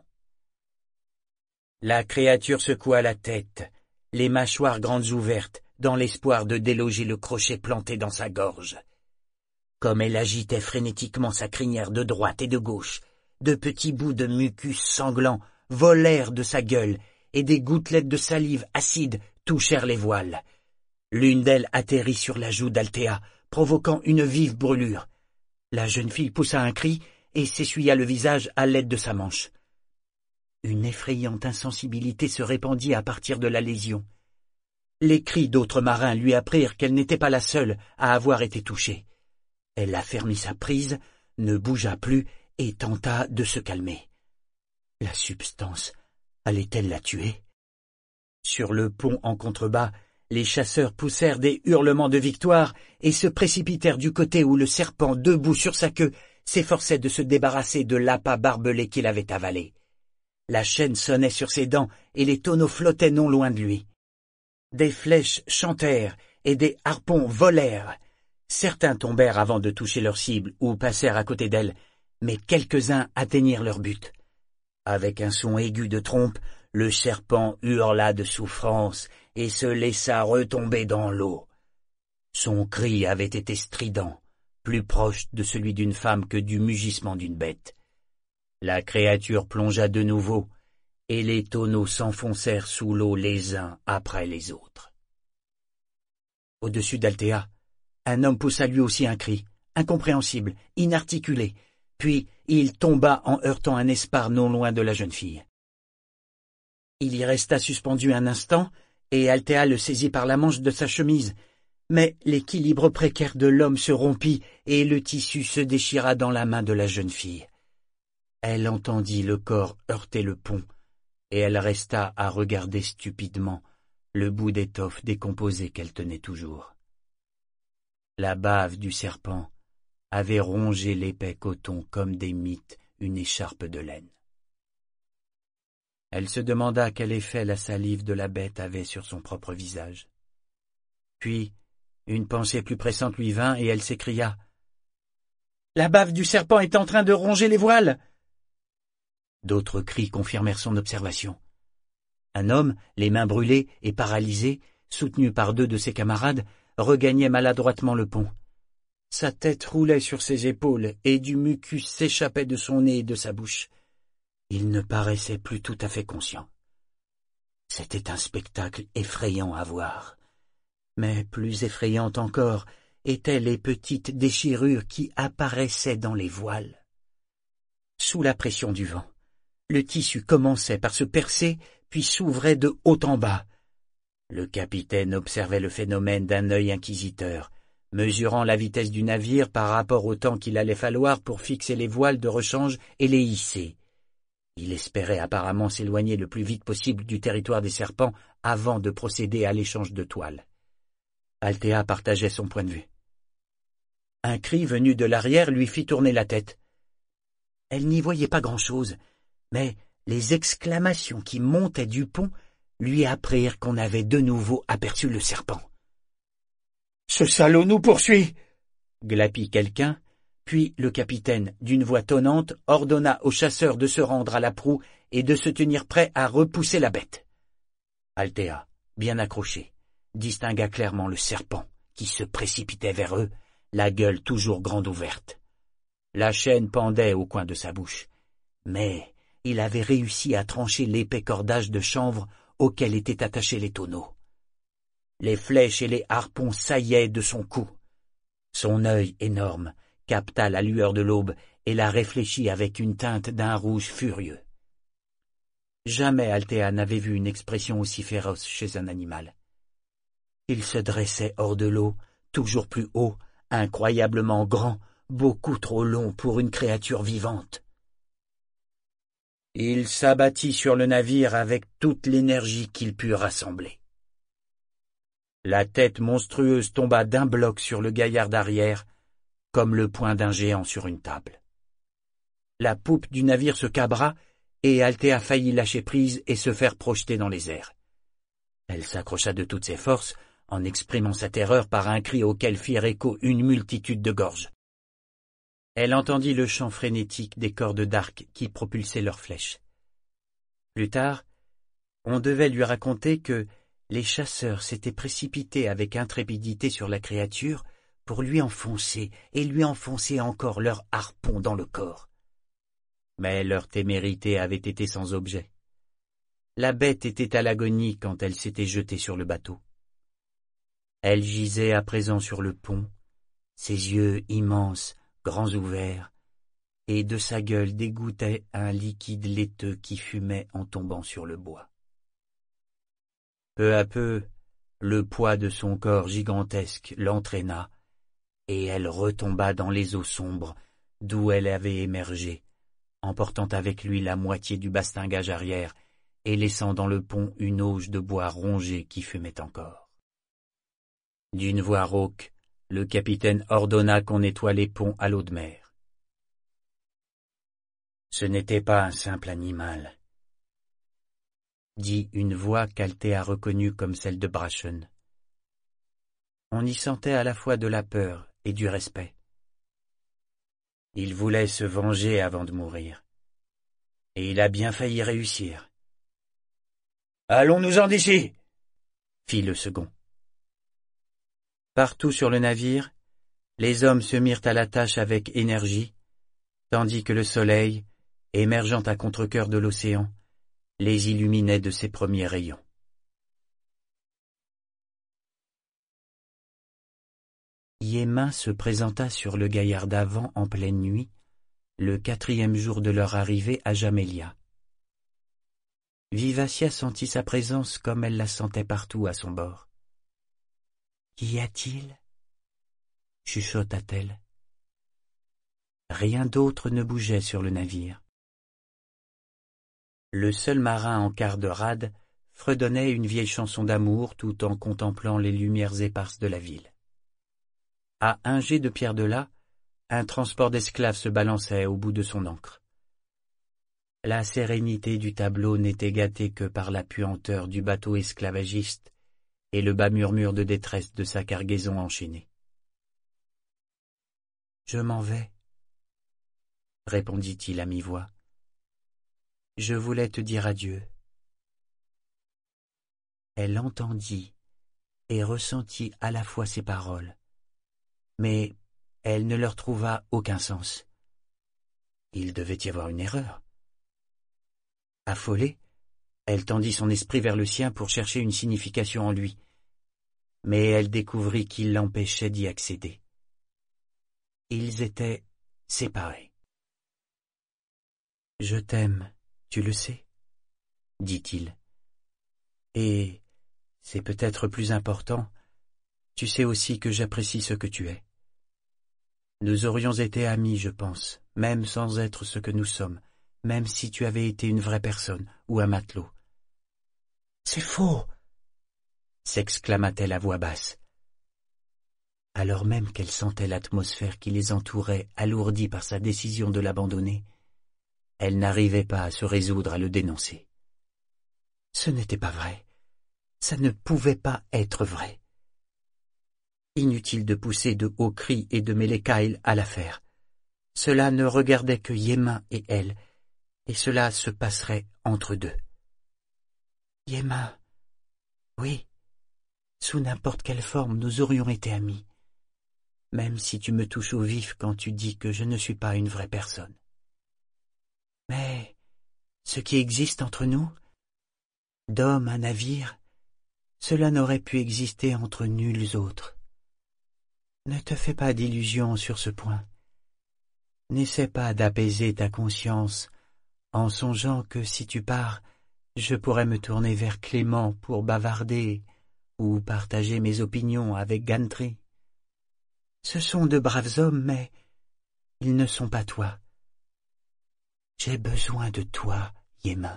La créature secoua la tête, les mâchoires grandes ouvertes, dans l'espoir de déloger le crochet planté dans sa gorge. Comme elle agitait frénétiquement sa crinière de droite et de gauche, de petits bouts de mucus sanglants volèrent de sa gueule et des gouttelettes de salive acide touchèrent les voiles. L'une d'elles atterrit sur la joue d'Althea, provoquant une vive brûlure. La jeune fille poussa un cri et s'essuya le visage à l'aide de sa manche. Une effrayante insensibilité se répandit à partir de la lésion. Les cris d'autres marins lui apprirent qu'elle n'était pas la seule à avoir été touchée. Elle affermit sa prise, ne bougea plus et tenta de se calmer. La substance allait-elle la tuer? Sur le pont en contrebas, les chasseurs poussèrent des hurlements de victoire et se précipitèrent du côté où le serpent, debout sur sa queue, s'efforçait de se débarrasser de l'appât barbelé qu'il avait avalé. La chaîne sonnait sur ses dents et les tonneaux flottaient non loin de lui. Des flèches chantèrent et des harpons volèrent. Certains tombèrent avant de toucher leur cible ou passèrent à côté d'elle, mais quelques-uns atteignirent leur but. Avec un son aigu de trompe, le serpent hurla de souffrance et se laissa retomber dans l'eau. Son cri avait été strident, plus proche de celui d'une femme que du mugissement d'une bête. La créature plongea de nouveau, et les tonneaux s'enfoncèrent sous l'eau les uns après les autres. Au-dessus d'Althea, un homme poussa lui aussi un cri, incompréhensible, inarticulé, puis il tomba en heurtant un espar non loin de la jeune fille. Il y resta suspendu un instant, et Althea le saisit par la manche de sa chemise, mais l'équilibre précaire de l'homme se rompit et le tissu se déchira dans la main de la jeune fille. Elle entendit le corps heurter le pont, et elle resta à regarder stupidement le bout d'étoffe décomposé qu'elle tenait toujours. La bave du serpent avait rongé l'épais coton comme démite une écharpe de laine. Elle se demanda quel effet la salive de la bête avait sur son propre visage. Puis, une pensée plus pressante lui vint et elle s'écria « La bave du serpent est en train de ronger les voiles !» D'autres cris confirmèrent son observation. Un homme, les mains brûlées et paralysé, soutenu par deux de ses camarades, regagnait maladroitement le pont. Sa tête roulait sur ses épaules et du mucus s'échappait de son nez et de sa bouche. Il ne paraissait plus tout à fait conscient. C'était un spectacle effrayant à voir. Mais plus effrayantes encore étaient les petites déchirures qui apparaissaient dans les voiles. Sous la pression du vent, le tissu commençait par se percer, puis s'ouvrait de haut en bas. Le capitaine observait le phénomène d'un œil inquisiteur, mesurant la vitesse du navire par rapport au temps qu'il allait falloir pour fixer les voiles de rechange et les hisser. Il espérait apparemment s'éloigner le plus vite possible du territoire des serpents avant de procéder à l'échange de toiles. Althea partageait son point de vue. Un cri venu de l'arrière lui fit tourner la tête. Elle n'y voyait pas grand-chose, mais les exclamations qui montaient du pont lui apprirent qu'on avait de nouveau aperçu le serpent. « Ce salaud nous poursuit !» glapit quelqu'un, puis le capitaine, d'une voix tonnante, ordonna aux chasseurs de se rendre à la proue et de se tenir prêts à repousser la bête. Althea, bien accrochée, distingua clairement le serpent qui se précipitait vers eux, la gueule toujours grande ouverte. La chaîne pendait au coin de sa bouche, mais il avait réussi à trancher l'épais cordage de chanvre auquel étaient attachés les tonneaux. Les flèches et les harpons saillaient de son cou. Son œil énorme capta la lueur de l'aube et la réfléchit avec une teinte d'un rouge furieux. Jamais Althea n'avait vu une expression aussi féroce chez un animal. Il se dressait hors de l'eau, toujours plus haut, incroyablement grand, beaucoup trop long pour une créature vivante. Il s'abattit sur le navire avec toute l'énergie qu'il put rassembler. La tête monstrueuse tomba d'un bloc sur le gaillard d'arrière, comme le poing d'un géant sur une table. La poupe du navire se cabra, et Althea faillit lâcher prise et se faire projeter dans les airs. Elle s'accrocha de toutes ses forces, en exprimant sa terreur par un cri auquel firent écho une multitude de gorges. Elle entendit le chant frénétique des cordes d'arc qui propulsaient leurs flèches. Plus tard, on devait lui raconter que les chasseurs s'étaient précipités avec intrépidité sur la créature pour lui enfoncer et lui enfoncer encore leur harpon dans le corps. Mais leur témérité avait été sans objet. La bête était à l'agonie quand elle s'était jetée sur le bateau. Elle gisait à présent sur le pont, ses yeux immenses, grands ouverts, et de sa gueule dégouttait un liquide laiteux qui fumait en tombant sur le bois. Peu à peu, le poids de son corps gigantesque l'entraîna, et elle retomba dans les eaux sombres d'où elle avait émergé, emportant avec lui la moitié du bastingage arrière et laissant dans le pont une auge de bois rongé qui fumait encore. D'une voix rauque, le capitaine ordonna qu'on nettoie les ponts à l'eau de mer. Ce n'était pas un simple animal, dit une voix qu'Althea reconnut comme celle de Brachen. On y sentait à la fois de la peur et du respect. Il voulait se venger avant de mourir, et il a bien failli réussir. « Allons-nous-en d'ici !» fit le second. Partout sur le navire, les hommes se mirent à la tâche avec énergie, tandis que le soleil, émergeant à contre-cœur de l'océan, les illuminait de ses premiers rayons. Yémin se présenta sur le gaillard d'avant en pleine nuit, le quatrième jour de leur arrivée à Jamélia. Vivacia sentit sa présence comme elle la sentait partout à son bord. « Qu'y a-t-il » chuchota-t-elle. Rien d'autre ne bougeait sur le navire. Le seul marin en quart de rade fredonnait une vieille chanson d'amour tout en contemplant les lumières éparses de la ville. À un jet de pierre de là, un transport d'esclaves se balançait au bout de son ancre. La sérénité du tableau n'était gâtée que par la puanteur du bateau esclavagiste et le bas murmure de détresse de sa cargaison enchaînée. « Je m'en vais, » répondit-il à mi-voix. « Je voulais te dire adieu. » Elle entendit et ressentit à la fois ses paroles, mais elle ne leur trouva aucun sens. Il devait y avoir une erreur. Affolée, elle tendit son esprit vers le sien pour chercher une signification en lui, mais elle découvrit qu'il l'empêchait d'y accéder. Ils étaient séparés. « Je t'aime, tu le sais, » dit-il. « Et, c'est peut-être plus important, tu sais aussi que j'apprécie ce que tu es. Nous aurions été amis, je pense, même sans être ce que nous sommes, même si tu avais été une vraie personne ou un matelot. »« C'est faux !» s'exclama-t-elle à voix basse. Alors même qu'elle sentait l'atmosphère qui les entourait alourdie par sa décision de l'abandonner, elle n'arrivait pas à se résoudre à le dénoncer. Ce n'était pas vrai. Ça ne pouvait pas être vrai. Inutile de pousser de hauts cris et de mêler Kyle à l'affaire. Cela ne regardait que Yémin et elle, et cela se passerait entre deux. Yémin, oui, sous n'importe quelle forme nous aurions été amis, même si tu me touches au vif quand tu dis que je ne suis pas une vraie personne. Mais ce qui existe entre nous, d'homme à navire, cela n'aurait pu exister entre nuls autres. Ne te fais pas d'illusions sur ce point. N'essaie pas d'apaiser ta conscience en songeant que si tu pars, je pourrais me tourner vers Clément pour bavarder ou partager mes opinions avec Gantry. Ce sont de braves hommes, mais ils ne sont pas toi. J'ai besoin de toi, Yémin.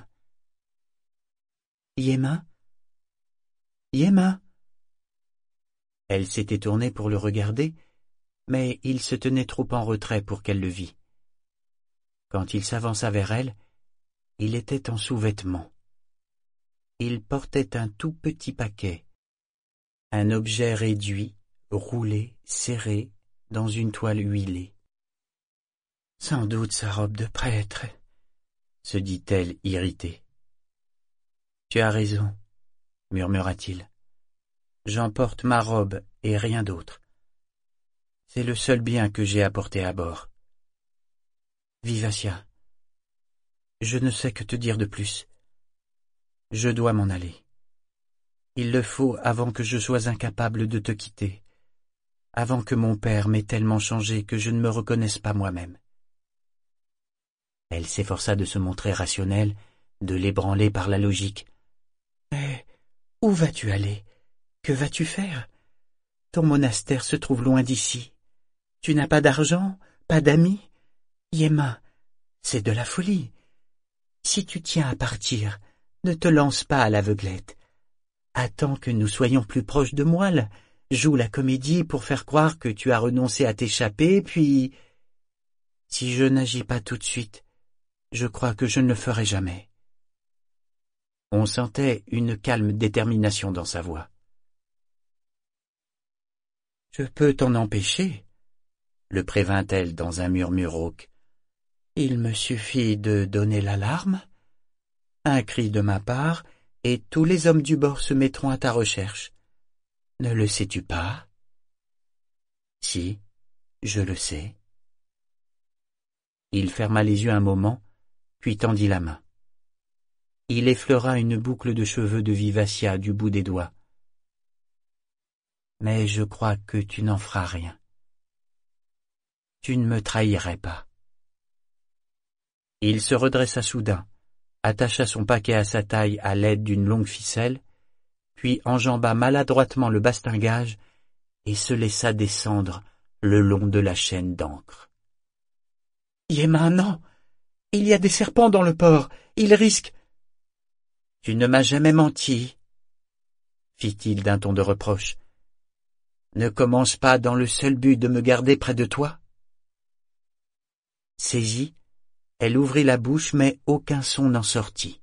Yémin? Yémin? Elle s'était tournée pour le regarder, mais il se tenait trop en retrait pour qu'elle le vît. Quand il s'avança vers elle, il était en sous-vêtements. Il portait un tout petit paquet, un objet réduit, roulé, serré, dans une toile huilée. « Sans doute sa robe de prêtre, » se dit-elle irritée. « Tu as raison, » murmura-t-il. « J'emporte ma robe et rien d'autre. C'est le seul bien que j'ai apporté à bord. Vivacia, je ne sais que te dire de plus. Je dois m'en aller. Il le faut avant que je sois incapable de te quitter, avant que mon père m'ait tellement changé que je ne me reconnaisse pas moi-même. » Elle s'efforça de se montrer rationnelle, de l'ébranler par la logique. « Mais où vas-tu aller? Que vas-tu faire? Ton monastère se trouve loin d'ici. Tu n'as pas d'argent, pas d'amis? Yémin, C'est de la folie. Si tu tiens à partir, ne te lance pas à l'aveuglette. Attends que nous soyons plus proches de Moyle. Joue la comédie pour faire croire que tu as renoncé à t'échapper, puis... Si je n'agis pas tout de suite, je crois que je ne le ferai jamais. On sentait une calme détermination dans sa voix. Je peux t'en empêcher, le prévint-elle dans un murmure rauque. Il me suffit de donner l'alarme, un cri de ma part, et tous les hommes du bord se mettront à ta recherche. Ne le sais-tu pas? Si, je le sais. Il ferma les yeux un moment, puis tendit la main. Il effleura une boucle de cheveux de Vivacia du bout des doigts. Mais je crois que tu n'en feras rien. Tu ne me trahirais pas. Il se redressa soudain, attacha son paquet à sa taille à l'aide d'une longue ficelle, puis enjamba maladroitement le bastingage et se laissa descendre le long de la chaîne d'ancre. « Yéma, non! Il y a des serpents dans le port, ils risquent... »« Tu ne m'as jamais menti, » fit-il d'un ton de reproche. « Ne commence pas dans le seul but de me garder près de toi. » Saisie, elle ouvrit la bouche, mais aucun son n'en sortit.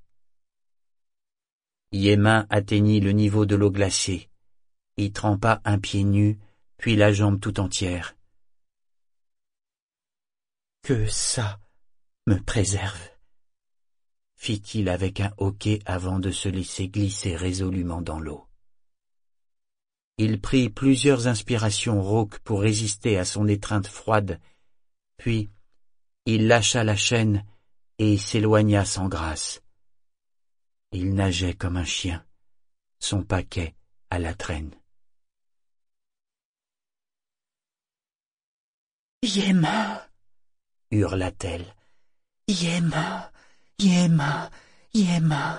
Yéma atteignit le niveau de l'eau glacée, y trempa un pied nu, puis la jambe tout entière. « Que ça me préserve !» fit-il avec un hoquet avant de se laisser glisser résolument dans l'eau. Il prit plusieurs inspirations rauques pour résister à son étreinte froide, puis il lâcha la chaîne et s'éloigna sans grâce. Il nageait comme un chien, son paquet à la traîne. « Yéma !» hurla-t-elle. « Yéma, Yéma, Yéma !»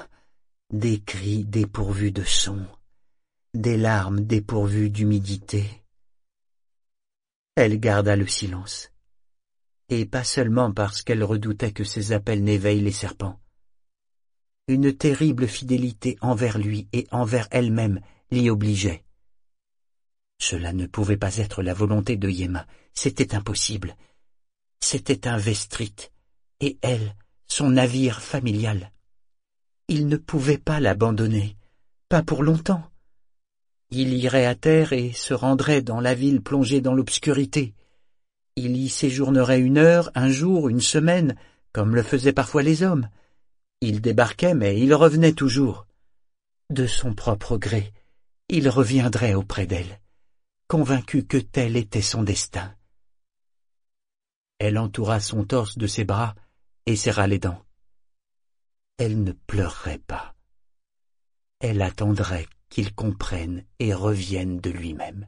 Des cris dépourvus de son, des larmes dépourvues d'humidité. Elle garda le silence, et pas seulement parce qu'elle redoutait que ses appels n'éveillent les serpents. Une terrible fidélité envers lui et envers elle-même l'y obligeait. Cela ne pouvait pas être la volonté de Yéma, c'était impossible. C'était un Vestrit, et elle, son navire familial. Il ne pouvait pas l'abandonner, pas pour longtemps. Il irait à terre et se rendrait dans la ville plongée dans l'obscurité. Il y séjournerait une heure, un jour, une semaine, comme le faisaient parfois les hommes. Il débarquait, mais il revenait toujours. De son propre gré, il reviendrait auprès d'elle, convaincu que tel était son destin. Elle entoura son torse de ses bras et serra les dents. Elle ne pleurerait pas. Elle attendrait qu'il comprenne et revienne de lui-même.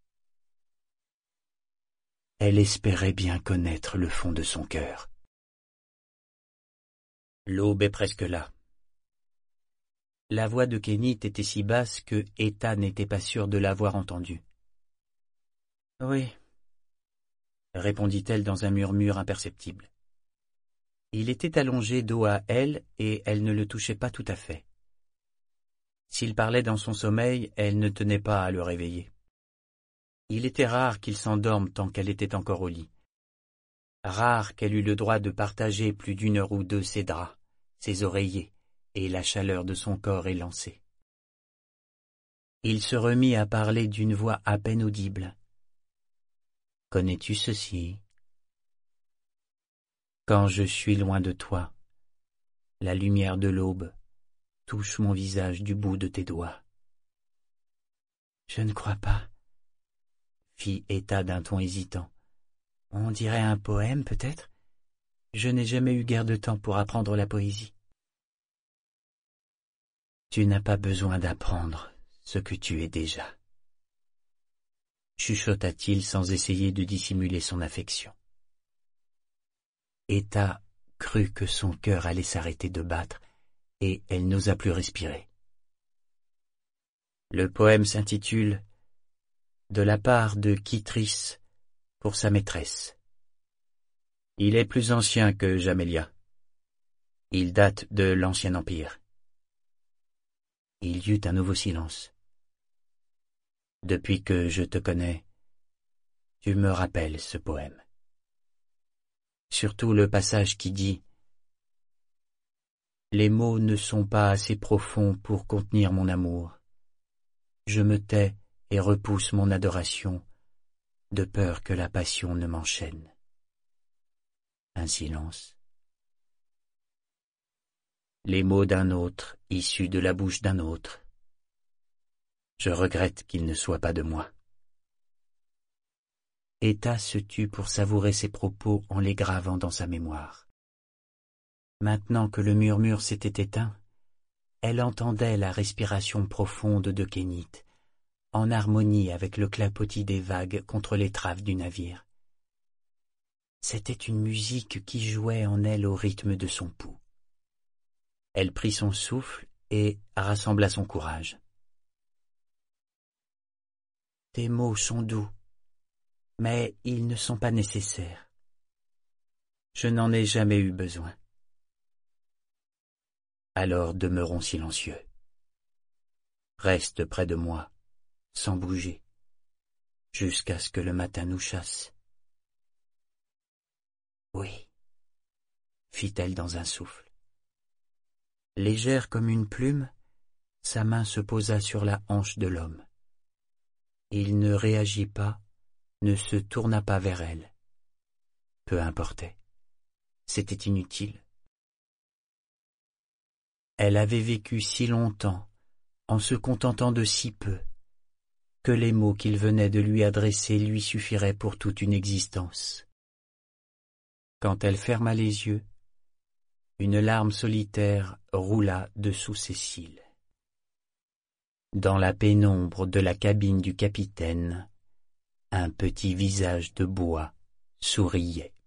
Elle espérait bien connaître le fond de son cœur. L'aube est presque là. La voix de Kénit était si basse que Eta n'était pas sûr de l'avoir entendue. « Oui, » répondit-elle dans un murmure imperceptible. Il était allongé dos à elle et elle ne le touchait pas tout à fait. S'il parlait dans son sommeil, elle ne tenait pas à le réveiller. Il était rare qu'il s'endorme tant qu'elle était encore au lit. Rare qu'elle eût le droit de partager plus d'une heure ou deux ses draps, ses oreillers et la chaleur de son corps élancé. Il se remit à parler d'une voix à peine audible. « Connais-tu ceci ? Quand je suis loin de toi, la lumière de l'aube touche mon visage du bout de tes doigts. » « Je ne crois pas, » fit Eta d'un ton hésitant. « On dirait un poème, peut-être ? Je n'ai jamais eu guère de temps pour apprendre la poésie. » « Tu n'as pas besoin d'apprendre ce que tu es déjà, » chuchota-t-il sans essayer de dissimuler son affection. Eta crut que son cœur allait s'arrêter de battre, et elle n'osa plus respirer. Le poème s'intitule « De la part de Khitris pour sa maîtresse ». Il est plus ancien que Jamélia. Il date de l'Ancien Empire. Il y eut un nouveau silence. Depuis que je te connais, tu me rappelles ce poème. Surtout le passage qui dit « Les mots ne sont pas assez profonds pour contenir mon amour. Je me tais et repousse mon adoration, de peur que la passion ne m'enchaîne. » Un silence. Les mots d'un autre, issus de la bouche d'un autre. Je regrette qu'ils ne soient pas de moi. Eta se tut pour savourer ses propos en les gravant dans sa mémoire. Maintenant que le murmure s'était éteint, elle entendait la respiration profonde de Kénit, en harmonie avec le clapotis des vagues contre l'étrave du navire. C'était une musique qui jouait en elle au rythme de son pouls. Elle prit son souffle et rassembla son courage. « Tes mots sont doux, mais ils ne sont pas nécessaires. Je n'en ai jamais eu besoin. Alors demeurons silencieux. Reste près de moi, sans bouger, jusqu'à ce que le matin nous chasse. » « Oui, » fit-elle dans un souffle. Légère comme une plume, sa main se posa sur la hanche de l'homme. Il ne réagit pas, ne se tourna pas vers elle. Peu importait, c'était inutile. Elle avait vécu si longtemps, en se contentant de si peu, que les mots qu'il venait de lui adresser lui suffiraient pour toute une existence. Quand elle ferma les yeux, une larme solitaire roula dessous ses cils. Dans la pénombre de la cabine du capitaine, un petit visage de bois souriait.